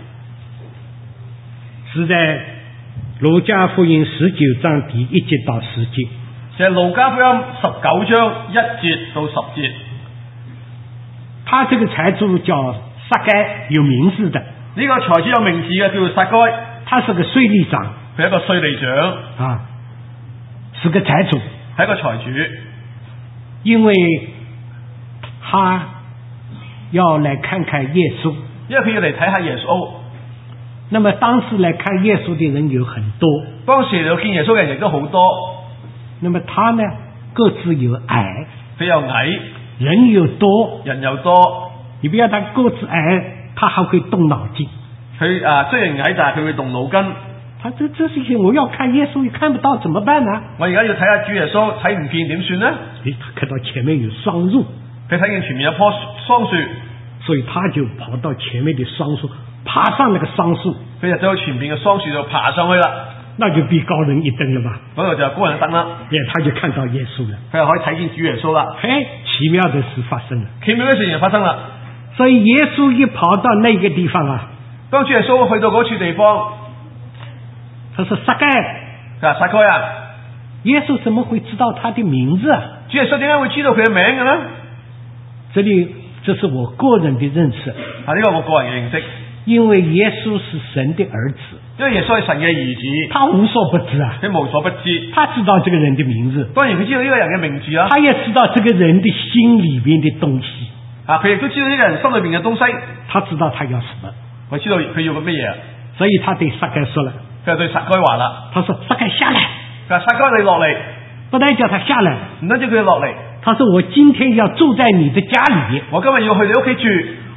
是在路加福音19章第1節到10節。 就係路加福音19章1節到10節。 他這個財主叫撒該，有名字的。 呢個財主有名字嘅，叫做撒該。 他是個稅吏長， 佢係一個稅吏長啊，是個財主， 係一個財主。 因為他要來看看耶穌， 因為佢要嚟睇下耶穌。 那麼當時來看耶穌的人有很多， 當時嚟到見耶穌嘅人亦都好多。 那麼他呢，個子又矮， 佢又矮， 人又多，你不要他個子矮，他還會動腦筋。 佢雖然矮，但係佢會動腦筋。 他這事情我要看耶穌，也看不到，怎麼辦呢？ 我而家要睇下主耶穌，睇唔見點算呢？ 他看到前面有桑樹， 佢睇見前面有棵桑樹， 所以他就跑到前面的桑樹，爬上那個桑樹， 佢就走到前面嘅桑樹度爬上去啦。 那就比高人一等了吧？ 嗰度就高人一等啦。 他就看到耶穌了， 佢就可以睇見主耶穌啦。 奇妙的事發生了， 奇妙嘅事情發生啦。 所以耶穌一跑到那個地方啊， 當主耶穌去到嗰處地方， 他說撒該， 撒該啊， 耶穌怎麼會知道他的名字啊？ 主耶穌點解會知道佢嘅名嘅呢？ 這是我個人的認識。 呢個我個人嘅認識。 因為耶穌是神的兒子， 因為耶穌係神嘅兒子， 他無所不知啊， 佢無所不知， 他知道這個人的名字， 當然佢知道呢個人嘅名字啊， 他也知道這個人的心裏邊的東西啊，佢亦都知道呢個人心裏邊嘅東西， 他知道他要什麼， 佢知道佢要個乜嘢， 所以他對撒該說了， 佢就對撒該話啦， 他說撒該下來， 佢話撒該你落嚟， 不但叫他下來， 唔單止佢落嚟， 他說我今天要住在你的家裏， 我今日要去你屋企住，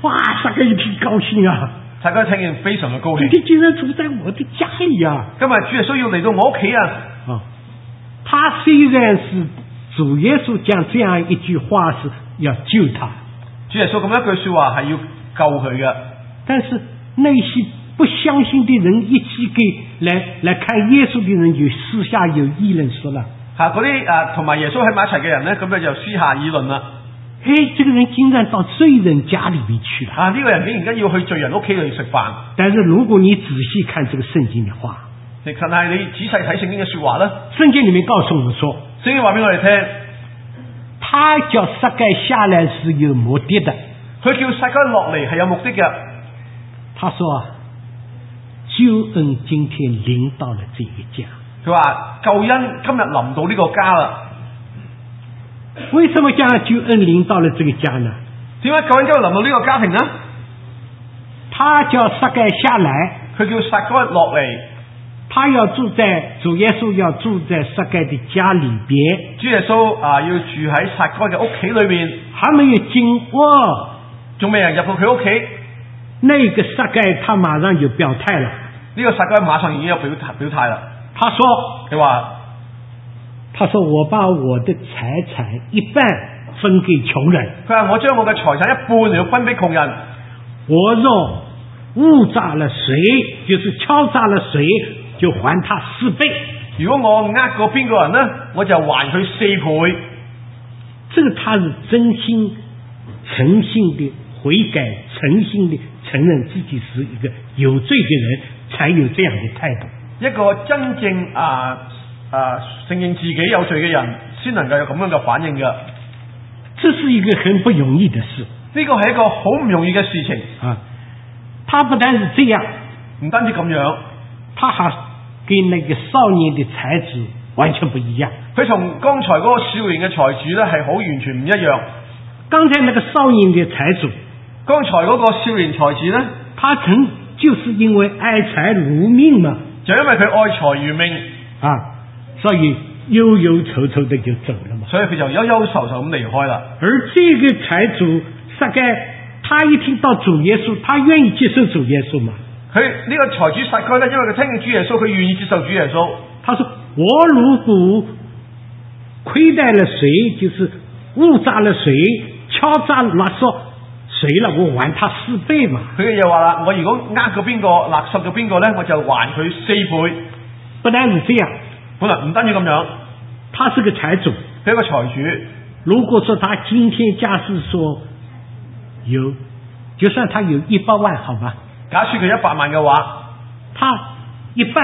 哇，撒该一听高兴啊！ 撒該聽見非常嘅高興。 今天竟然住在我的家裏啊！ 今日主耶穌要嚟到我屋企啊！ 他雖然是主耶穌講這樣一句話是要救他， 主耶穌咁一句說話係要救佢嘅， 但是那些不相信的人一起來看耶穌的人就私下有議論說了， 嗰啲同埋耶穌喺埋一齊嘅人呢，咁就私下議論啦。 這個人竟然到罪人家裏面去了。 呢個人竟然間要去罪人屋企裏食飯。 但是如果你仔細看這個聖經的話， 其實係你仔細睇聖經嘅說話啦。 聖經裏面告訴我們說， 聖經話俾我哋聽， 他叫撒該下來是有目的的。 佢叫撒該落嚟係有目的嘅。 他說救恩今天臨到了這個家。 佢話救恩今日臨到呢個家啦。 為什麼講救恩臨到了這個家呢？ 點解救恩今日臨到呢個家庭呢？ 他叫撒該下來， 佢叫撒該落嚟， 他要住在主耶穌要住在撒該的家裏邊。 主耶穌要住喺撒該嘅屋企裏面， 還沒有進屋， 仲未人入到佢屋企， 那個撒該他馬上就表態了。 呢個撒該馬上已經有表態啦。 他說我把我的財產一半分給窮人。 佢話我將我嘅財產一半嚟要分俾窮人。 我若誤詐了誰，就是敲詐了誰，就還他4倍。 如果我呃過邊個人呢，我就還佢4倍。 這個他是真心誠信的悔改，誠心的承認自己是一個有罪的人，才有這樣的態度。 一個真正承認自己有罪嘅人，先能夠有咁樣嘅反應嘅。 這是一個很不容易的事。 呢個係一個好唔容易嘅事情啊！他不單是這樣， 唔單止咁樣， 他還跟那個少年的財主完全不一樣。 佢同剛才嗰個少年嘅財主呢係好完全唔一樣。 剛才那個少年的財主， 剛才嗰個少年財主呢， 他就是因為愛財如命嘛， 就因為佢愛財如命啊，所以憂憂愁愁的就走了嘛。 所以佢就憂憂愁愁咁離開啦。 而這個財主撒該，他一聽到主耶穌，他願意接受主耶穌嘛。 佢呢個財主撒該呢，因為佢聽見主耶穌，佢願意接受主耶穌。 他說我如果虧待了誰，就是誤詐了誰，敲詐勒索誰了，我還他4倍嘛。 佢又話啦，我如果呃過邊個，勒索咗邊個呢，我就還佢4倍。 不單是這樣， 本來唔單止咁樣， 他是個財主， 佢一個財主。 如果說他今天假使說有，就算他有100萬，好吧？ 假設佢100萬嘅話， 他一半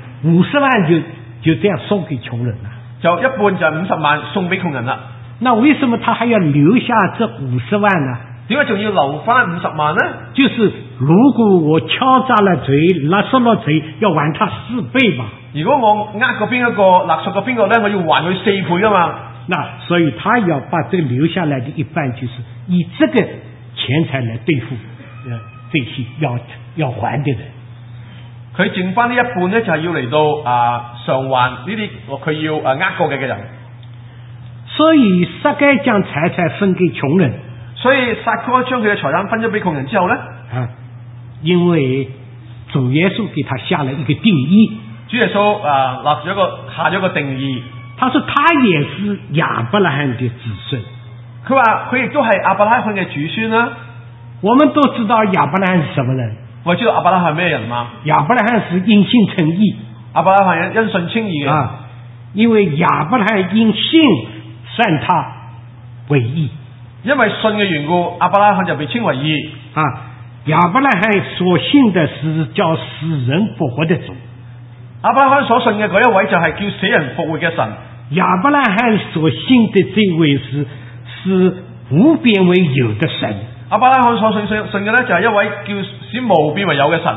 50萬就這樣送給窮人了， 就一半就50萬送俾窮人啦。 那為什麼他還要留下這50萬呢？ 點解仲要留翻50萬呢？ 就是如果我敲詐了誰，勒索了誰，要還他4倍嘛。 如果我呃過邊一個，勒索過邊個呢，我要還佢4倍噶嘛。 那所以他要把這個留下來的一半，就是以這個錢財來對付這些要還的人。 佢剩翻呢一半呢，就係要嚟到償還呢啲佢要呃過嘅人。 所以撒該將財產分給窮人。 所以撒該將佢嘅財產分咗俾窮人之後呢， 因為主耶穌給他下了一個定義。 主耶穌下咗個定義。 他說他也是亞伯拉罕的子孫。 佢話佢亦都係亞伯拉罕嘅子孫啦。 我們都知道亞伯拉罕是什麼人？ 我知道亞伯拉罕係咩人嘛？ 亞伯拉罕是因信稱義。 亞伯拉罕因信稱義嘅。 因為亞伯拉罕因信算他為義。因為信嘅緣故，亞伯拉罕就被稱為義。 亞伯拉罕所信的是叫死人復活的主。 亞伯拉罕所信嘅嗰一位就係叫死人復活嘅神。 亞伯拉罕所信的這位是無變為有的神。 亞伯拉罕所信嘅呢，就係一位叫使無變為有嘅神。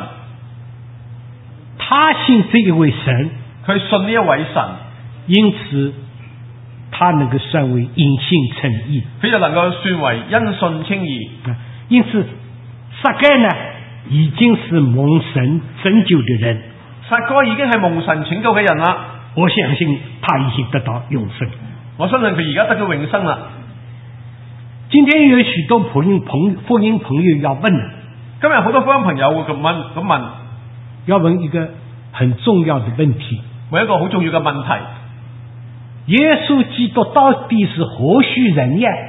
他信這一位神， 佢信呢一位神， 因此他能夠算為因信稱義， 佢就能夠算為因信稱義。 因此撒該呢已經是蒙神拯救的人。 撒該已經係蒙神拯救嘅人啦。 我相信他已經得到永生。 我相信佢而家得到永生啦。 今天有許多福音朋友要問了， 今日好多福音朋友會咁問， 要問一個很重要的問題， 問一個好重要嘅問題： 耶穌基督到底是何許人呀？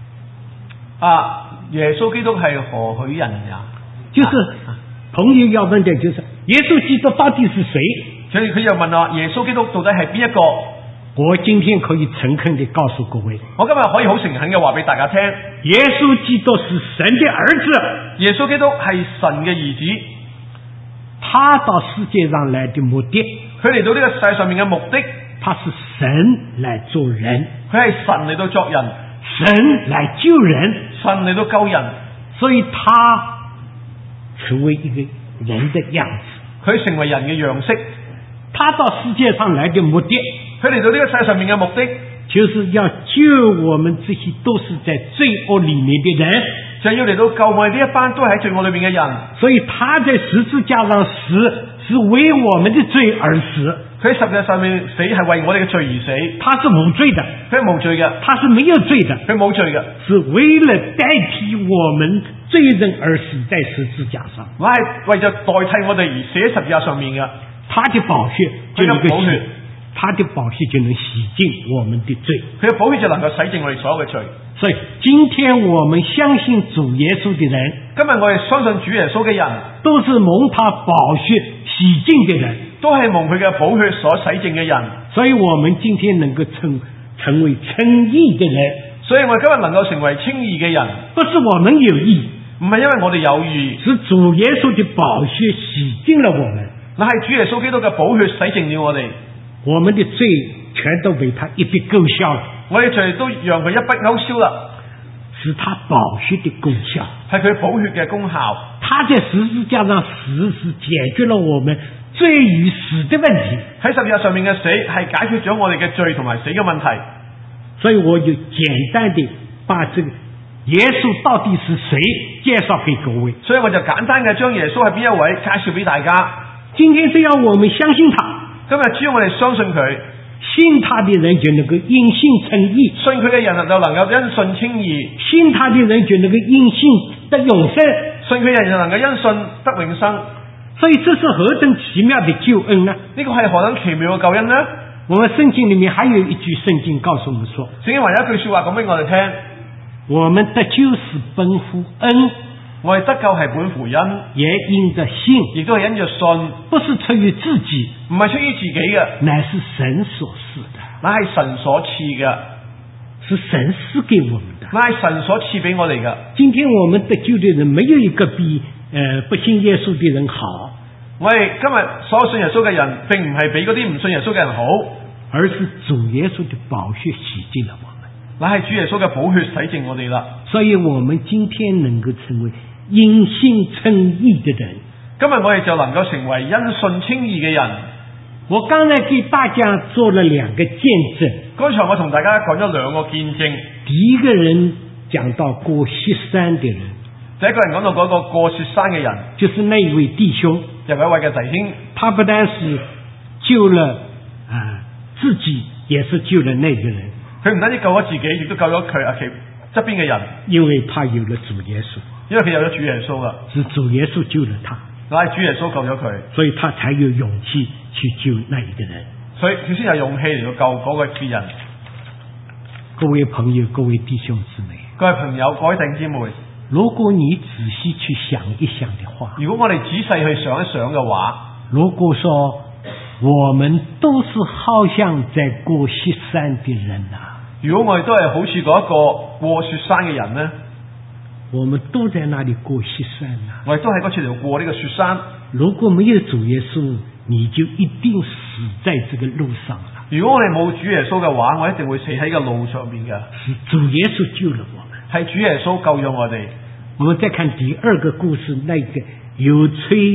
耶穌基督係何許人呀？ 就是朋友要問的，就是耶穌基督到底是誰？ 所以佢又問啊，耶穌基督到底係邊一個？ 我今天可以誠懇地告訴各位， 我今日可以好誠懇嘅話俾大家聽， 耶穌基督是神的兒子， 耶穌基督係神嘅兒子， 他到世界上來的目的， 佢嚟到呢個世上面嘅目的， 他是神來做人， 佢係神嚟到作人， 神來救人， 神嚟到救人， 所以他成為一個人的樣子， 佢成為人嘅樣式， 他到世界上來的目的， 佢嚟到呢個世上面嘅目的， 就是要救我們這些都是在罪惡裏面的人， 就要嚟到救我哋呢一班都係喺罪惡裏面嘅人， 所以他在十字架上死是為我們的罪而死， 佢喺十字架上面死係為我哋嘅罪而死， 他是無罪的， 佢係無罪嘅， 他是沒有罪的， 佢冇罪嘅， 是為了代替我們罪人而死在十字架上， 我係為咗代替我哋而死喺十字架上面嘅， 他的寶血就能夠寶血， 他的寶血就能洗淨我們的罪， 佢嘅寶血就能夠洗淨我哋所有嘅罪。 所以今天我們相信主耶穌的人， 今日我哋相信主耶穌嘅人， 都是蒙他寶血洗淨的人， 都係蒙佢嘅寶血所洗淨嘅人， 所以我們今天能夠成為稱義的人， 所以我哋今日能夠成為稱義嘅人， 不是我們有義， 唔係因為我哋有義， 是主耶穌的寶血洗淨了我們， 那係主耶穌基督嘅寶血洗淨了我哋， 我們的罪全都被他一筆勾銷了， 我哋罪都讓佢一筆勾銷啦， 是他寶血的功效， 係佢寶血嘅功效， 他在十字架上死是解決了我們罪與死的問題， 喺十字架上面嘅死係解決咗我哋嘅罪同埋死嘅問題， 所以我就簡單地把這個耶穌到底是誰介紹給各位， 所以我就簡單嘅將耶穌係邊一位介紹俾大家。 今天是要我們相信他， 今日只要我哋相信佢， 信他的人就能夠因信稱義， 信佢嘅人就能夠因信稱義， 信他的人就能夠因信得永生， 信佢嘅人就能夠因信得永生。 所以這是何等奇妙的救恩呢？ 呢個係何等奇妙嘅救恩呢？ 我們聖經裏面還有一句聖經告訴我們說， 聖經還有一句說話講俾我哋聽， 我們得救是本乎恩， 我哋得救係本乎恩， 也因着信， 亦都係因着信， 不是出於自己， 唔係出於自己嘅， 乃是神所賜的， 乃係神所賜嘅， 是神賜給我們的， 乃係神所賜俾我哋嘅。 今天我們得救的人沒有一個比不信耶穌的人好， 我哋今日所有信耶穌嘅人並唔係比嗰啲唔信耶穌嘅人好， 而是主耶穌的寶血洗淨了我們， 乃係主耶穌嘅寶血洗淨我哋啦。 所以我們今天能夠成為因信稱義的人， 今日我哋就能夠成為因信稱義嘅人。 我剛才給大家做了兩個見證， 剛才我同大家講咗兩個見證。 第一個人講到過雪山的人， 第一個人講到嗰個過雪山嘅人， 就是那一位弟兄， 有一位嘅弟兄， 他不但是救了自己，也是救了那個人。 佢唔單止救咗自己，亦都救咗佢側邊嘅人， 因為他有了主耶穌， 因為佢有咗主耶穌啦， 是主耶穌救了他， 乃係主耶穌救咗佢， 所以他才有勇氣去救那一個人， 所以佢先有勇氣嚟到救嗰個別人。 各位朋友，各位弟兄姊妹， 各位朋友，各位弟兄姊妹， 如果你仔細去想一想的話， 如果我哋仔細去想一想嘅話， 如果說我們都是好像在過雪山的人啊， 如果我哋都係好似嗰一個過雪山嘅人呢， 我們都在那裏過雪山啊， 我哋都喺嗰處嚟過呢個雪山。 如果沒有主耶穌，你就一定死在這個路上了。 如果我哋冇主耶穌嘅話，我一定會死喺個路上面嘅。 是主耶穌救了我們， 係主耶穌救咗我哋。 我們再看第二個故事，那個有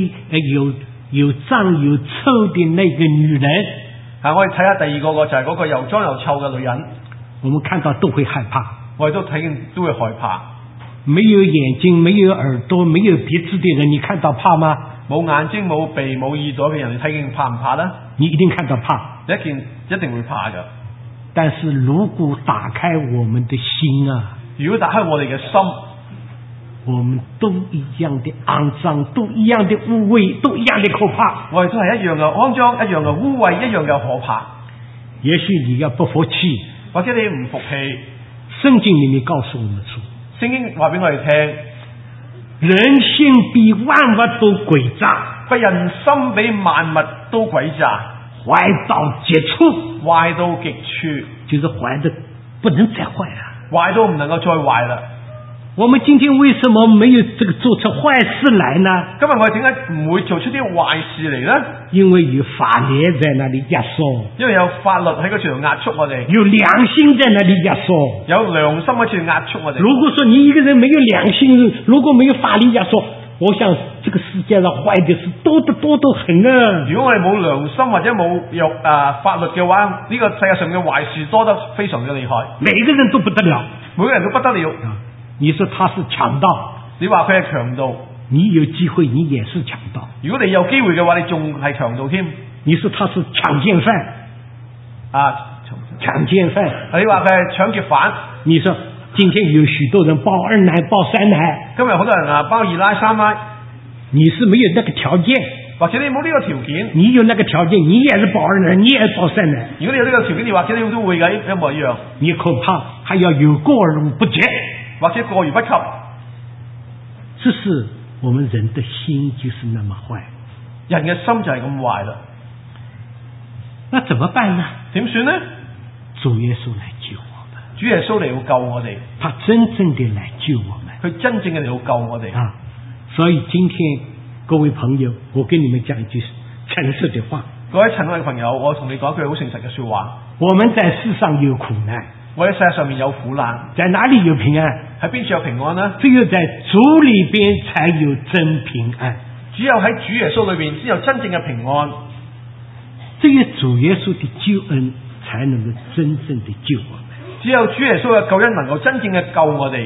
髒有臭的那個女人。 我哋睇下第二個就係嗰個又髒又臭嘅女人。 我們看到都會害怕， 我哋都睇見都會害怕。 沒有眼睛、沒有耳朵、沒有鼻子的人，你看到怕嗎？ 冇眼睛、冇鼻、冇耳朵嘅人，你睇見怕唔怕呢？ 你一定看到怕， 一定會怕㗎。 但是如果打開我們的心啊， 如果打開我哋嘅心， 我們都一樣的骯髒，都一樣的污穢，都一樣的可怕。 我哋都係一樣嘅骯髒，一樣嘅污穢，一樣嘅可怕。 也許你要不服氣， 或者你唔服氣， 聖經裏面告訴我們說， 聖經話俾我哋聽， 人心比萬物都詭詐， 個人心比萬物都詭詐， 壞到極處， 壞到極處， 就是壞的不能再壞了， 壞到唔能夠再壞啦。 我們今天為什麼沒有這個做出壞事來呢？ 今日我哋點解唔會做出啲壞事嚟呢？ 因為有法律在那裡約束， 因為有法律喺嗰處壓縮我哋， 有良心在那裡約束， 有良心喺處壓縮我哋。 如果說你一個人沒有良心，如果沒有法律約束，我想這個世界上壞的事多得很啊。 如果我哋冇良心或者冇法律嘅話，呢個世界上嘅壞事多得非常嘅厲害， 每個人都不得了， 每個人都不得了。 你說他是強盜， 你話佢係強盜， 你有機會你也是強盜。 如果你有機會嘅話，你仲係強盜添。 你說他是搶劫犯，搶劫犯。 你話佢係搶劫犯。 你說今天有許多人包二奶包三奶， 今日好多人包二奶三奶， 你是沒有那個條件， 或者你冇呢個條件， 你有那個條件，你也是包二奶，你也是包三奶。 如果你有呢個條件，你或者你都會嘅一模一樣。 你恐怕還要有過而不及， 或者過而不及。 這是我們人的心就是那麼壞， 人嘅心就係咁壞啦。 那怎麼辦呢？ 點算呢？ 主耶穌來救我們， 主耶穌嚟要救我哋， 他真正的來救我們， 佢真正嘅嚟要救我哋啊！所以今天各位朋友，我跟你們講一句誠實的話。 各位親愛嘅朋友，我同你講一句好誠實嘅說話。 我們在世上有苦難， 我喺世界上面有苦難， 在哪裡有平安？ 喺邊處有平安呢？ 只有在主裏邊才有真平安， 只有喺主耶穌裏邊先有真正嘅平安。 只有主耶穌的救恩才能夠真正的救我們， 只有主耶穌嘅救恩能夠真正嘅救我哋。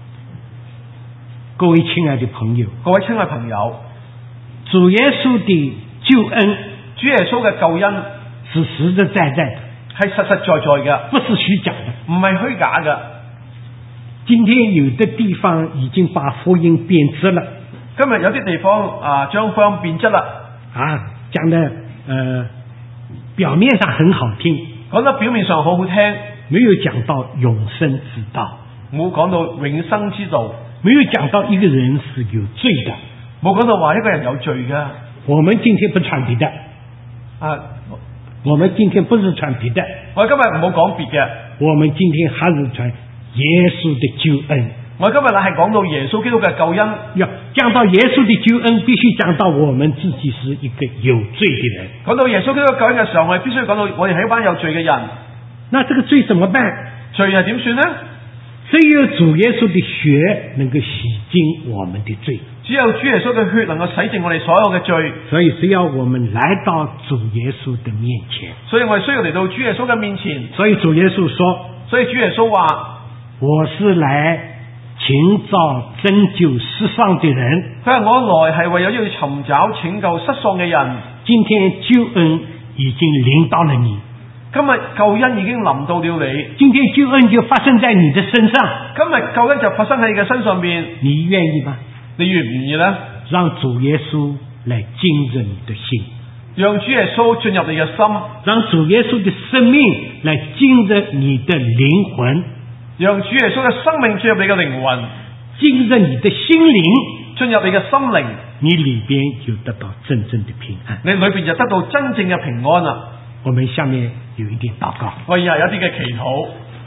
各位親愛的朋友， 各位親愛朋友， 主耶穌的救恩， 主耶穌嘅救恩是實實在在的， 係實實在在嘅， 不是虛假的， 唔係虛假嘅。 今天有的地方已經把福音變質了， 今日有啲地方將福音變質啦， 講得表面上很好聽， 講得表面上好好聽， 沒有講到永生之道， 冇講到永生之道， 沒有講到一個人是有罪的， 冇講到話一個人有罪嘅。 我們今天不傳別的，我們今天不是傳別的， 我今日唔好講別嘅， 我們今天還是傳耶穌的救恩。 我今日係講到耶穌基督嘅救恩。 要講到耶穌的救恩，必須講到我們自己是一個有罪的人。 講到耶穌基督嘅救恩嘅時候，我哋必須講到我哋係一班有罪嘅人。 那這個罪怎麼辦？ 罪係點算呢？ 只有主耶穌的血能夠洗淨我們的罪， 只有主耶穌嘅血能夠洗淨我哋所有嘅罪。 所以只要我們來到主耶穌的面前， 所以我哋需要嚟到主耶穌嘅面前。 所以主耶穌說， 所以主耶穌話， 我是來尋找拯救失喪的人。 佢話我來係為咗要尋找拯救失喪嘅人。 今天救恩已經臨到了你， 今日救恩已經臨到了你， 今天救恩就發生在你的身上。 今日救恩就發生喺你嘅身上面， 你願意嗎？ 你願唔願意呢？ 讓主耶穌來進入你的心， 讓主耶穌進入你嘅心， 讓主耶穌的生命來進入你的靈魂， 讓主耶穌嘅生命進入你嘅靈魂， 進入你的心靈， 進入你嘅心靈， 你裏邊就得到真正的平安， 你裏邊就得到真正嘅平安啦。 我們下面有一點禱告。 我以下有啲嘅祈禱，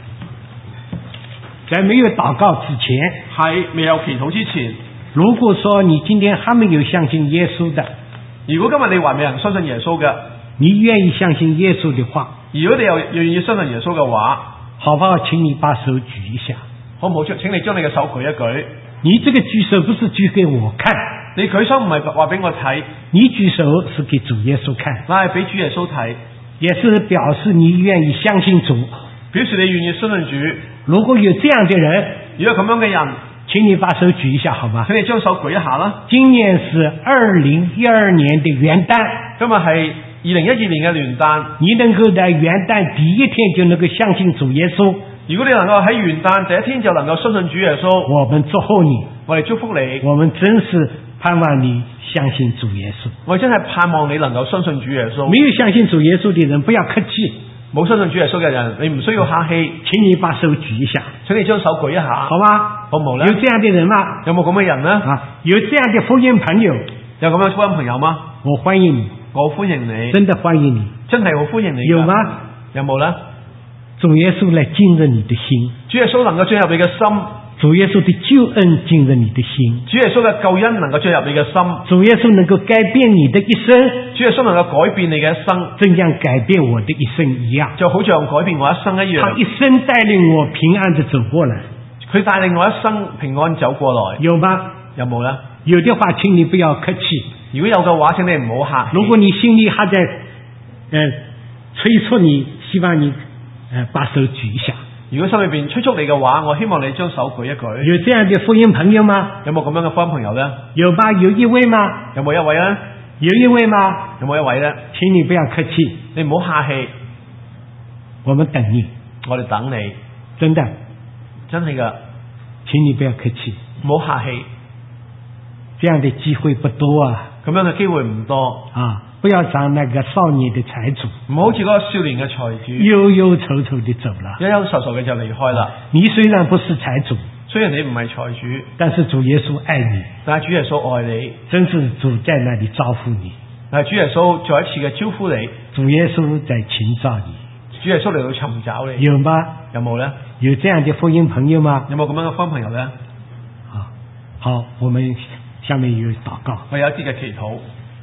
在沒有禱告之前， 喺未有祈禱之前， 如果說你今天還沒有相信耶穌的， 如果今日你還未人相信耶穌嘅， 你願意相信耶穌的話， 如果你又願意相信耶穌嘅話， 好不好？請你把手舉一下， 好唔好？請你將你嘅手舉一舉。 你這個舉手不是舉給我看， 你舉手唔係話俾我睇， 你舉手是給主耶穌看， 那係俾主耶穌睇， 也是表示你願意相信主， 表示你願意相信主。 如果有這樣的人， 如果咁樣嘅人， 請你把手舉一下，好嗎？ 請你將手舉一下啦。 今年是2012年的元旦， 今日係2012年嘅元旦， 你能夠在元旦第一天就能夠相信主耶穌， 如果你能夠喺元旦這一天就能夠相信主耶穌， 我們祝福你， 我哋祝福你。 我們真是盼望你相信主耶穌。 我真係盼望你能夠相信主耶穌。 沒有相信主耶穌的人不要客氣， 冇相信主耶穌嘅人，你唔需要客氣， 請你把手舉一下， 請你將手舉一下， 好嗎？ 好唔好呢？ 有這樣的人嗎？ 有冇咁嘅人呢？ 有這樣的福音朋友， 有咁樣福音朋友嗎？ 我歡迎你， 我歡迎你， 真的歡迎你， 真係好歡迎你。 有嗎？ 有冇呢？ 主耶穌來進入你的心， 主耶穌能夠進入你嘅心， 主耶穌的救恩進入你的心， 主耶穌嘅救恩能夠進入你嘅心， 主耶穌能夠改變你的一生， 主耶穌能夠改變你嘅一生， 正像改變我的一生一樣， 就好像改變我一生一樣。 他一生帶領我平安地走過來， 佢帶領我一生平安走過來。 有嗎？ 有冇呢？ 有的話請你不要客氣， 如果有嘅話請你唔好客氣。 如果你心裏還在催促你，希望你把手舉一下。 如果心裏邊催促你嘅話，我希望你將手舉一舉。 有這樣的福音朋友嗎？ 有冇咁樣嘅福音朋友呢？ 有吧？有一位嗎？ 有冇一位呢？ 有一位嗎？ 有冇一位呢？ 請你不要客氣， 你唔好客氣， 我們等你， 我哋等你， 真的， 真係噶， 請你不要客氣， 唔好客氣， 這樣的機會不多啊， 咁樣嘅機會唔多啊！不要像那個少年的財主， 唔好似嗰個少年嘅財主， 憂憂愁愁地走了， 憂憂愁愁嘅就離開啦。 你雖然不是財主， 雖然你唔係財主， 但是主耶穌愛你， 但係主耶穌愛你， 真是主在那裏招呼你， 但係主耶穌再一次嘅招呼你， 主耶穌在尋找你， 主耶穌嚟到尋找你， 有嗎？ 有冇呢？ 有這樣的福音朋友嗎？ 有冇咁樣嘅福音朋友呢？ 好，我們下面有禱告， 我有一啲嘅祈禱。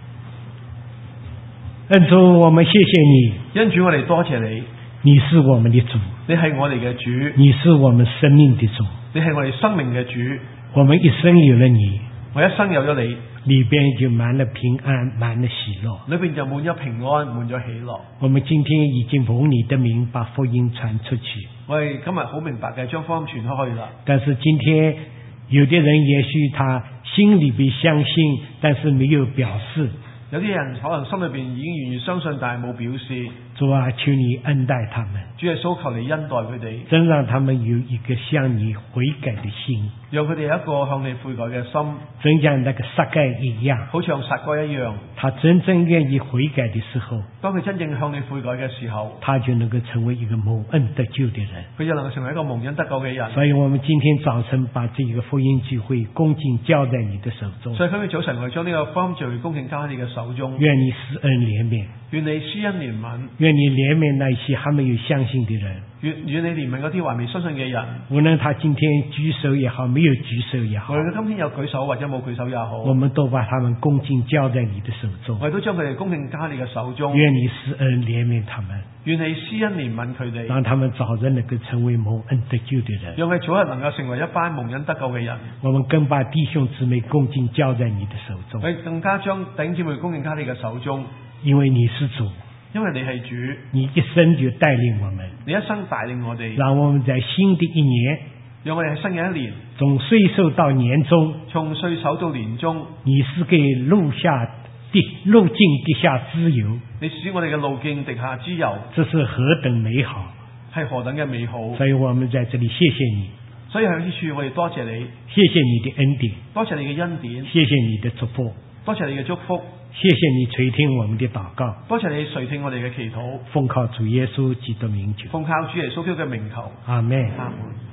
恩主，我們謝謝你， 恩主，我哋多謝你， 你是我們的主， 你係我哋嘅主， 你是我們生命的主， 你係我哋生命嘅主， 我們一生有了你， 我一生有咗你， 裏邊就滿了平安，滿了喜樂， 裏邊就滿咗平安，滿咗喜樂。 我們今天已經奉你的名把福音傳出去， 我哋今日好明白嘅將福音傳開去啦。 但是今天有的人也許他心裏邊相信，但是沒有表示。 有啲人可能心裏邊已經願意相信，但係冇表示。 主啊，求你恩待他們， 主耶穌求你恩待佢哋， 真讓他們有一個向你悔改的心， 讓佢哋有一個向你悔改嘅心， 真像那個撒該一樣， 好似像撒該一樣。 他真正願意悔改的時候， 當佢真正向你悔改嘅時候， 他就能夠成為一個蒙恩得救的人， 佢就能夠成為一個蒙恩得救嘅人。 所以我們今天早晨把這個福音聚會恭敬交在你的手中， 所以今日早晨我哋將呢個福音聚會恭敬交喺你嘅手中。 願你施恩憐憫， 願你施恩憐憫， 願你憐憫那些還沒有相信的人， 願你憐憫嗰啲還未相信嘅人。 無論他今天舉手也好，沒有舉手也好， 無論佢今天有舉手或者冇舉手也好， 我們都把他們恭敬交在你的手中。 我哋都將佢哋恭敬交喺你嘅手中。 願你施恩憐憫他們， 願你施恩憐憫佢哋， 讓他們早日能夠成為蒙恩得救的人。 讓佢早日能夠成為一班蒙恩得救嘅人。 我們更把弟兄姊妹恭敬交在你的手中。 我哋更加將弟兄姊妹恭敬交喺你嘅手中， 因為你是主， 因為你係主， 你一生就帶領我們， 你一生帶領我哋， 讓我們在新的一年， 讓我哋喺新嘅一年， 從歲首到年終， 從歲首到年終， 你是給路徑滴下脂油， 你使我哋嘅路徑滴下脂油， 這是何等美好， 係何等嘅美好。 所以我們在這裏謝謝你， 所以喺呢處我哋多謝你， 謝謝你的恩典， 多謝你嘅恩典， 謝謝你的祝福， 多謝你嘅祝福， 謝謝你垂聽我們的禱告， 多謝你垂聽我哋嘅祈禱， 奉靠主耶穌基督名求， 奉靠主耶穌基督嘅名求， 阿們。 阿門。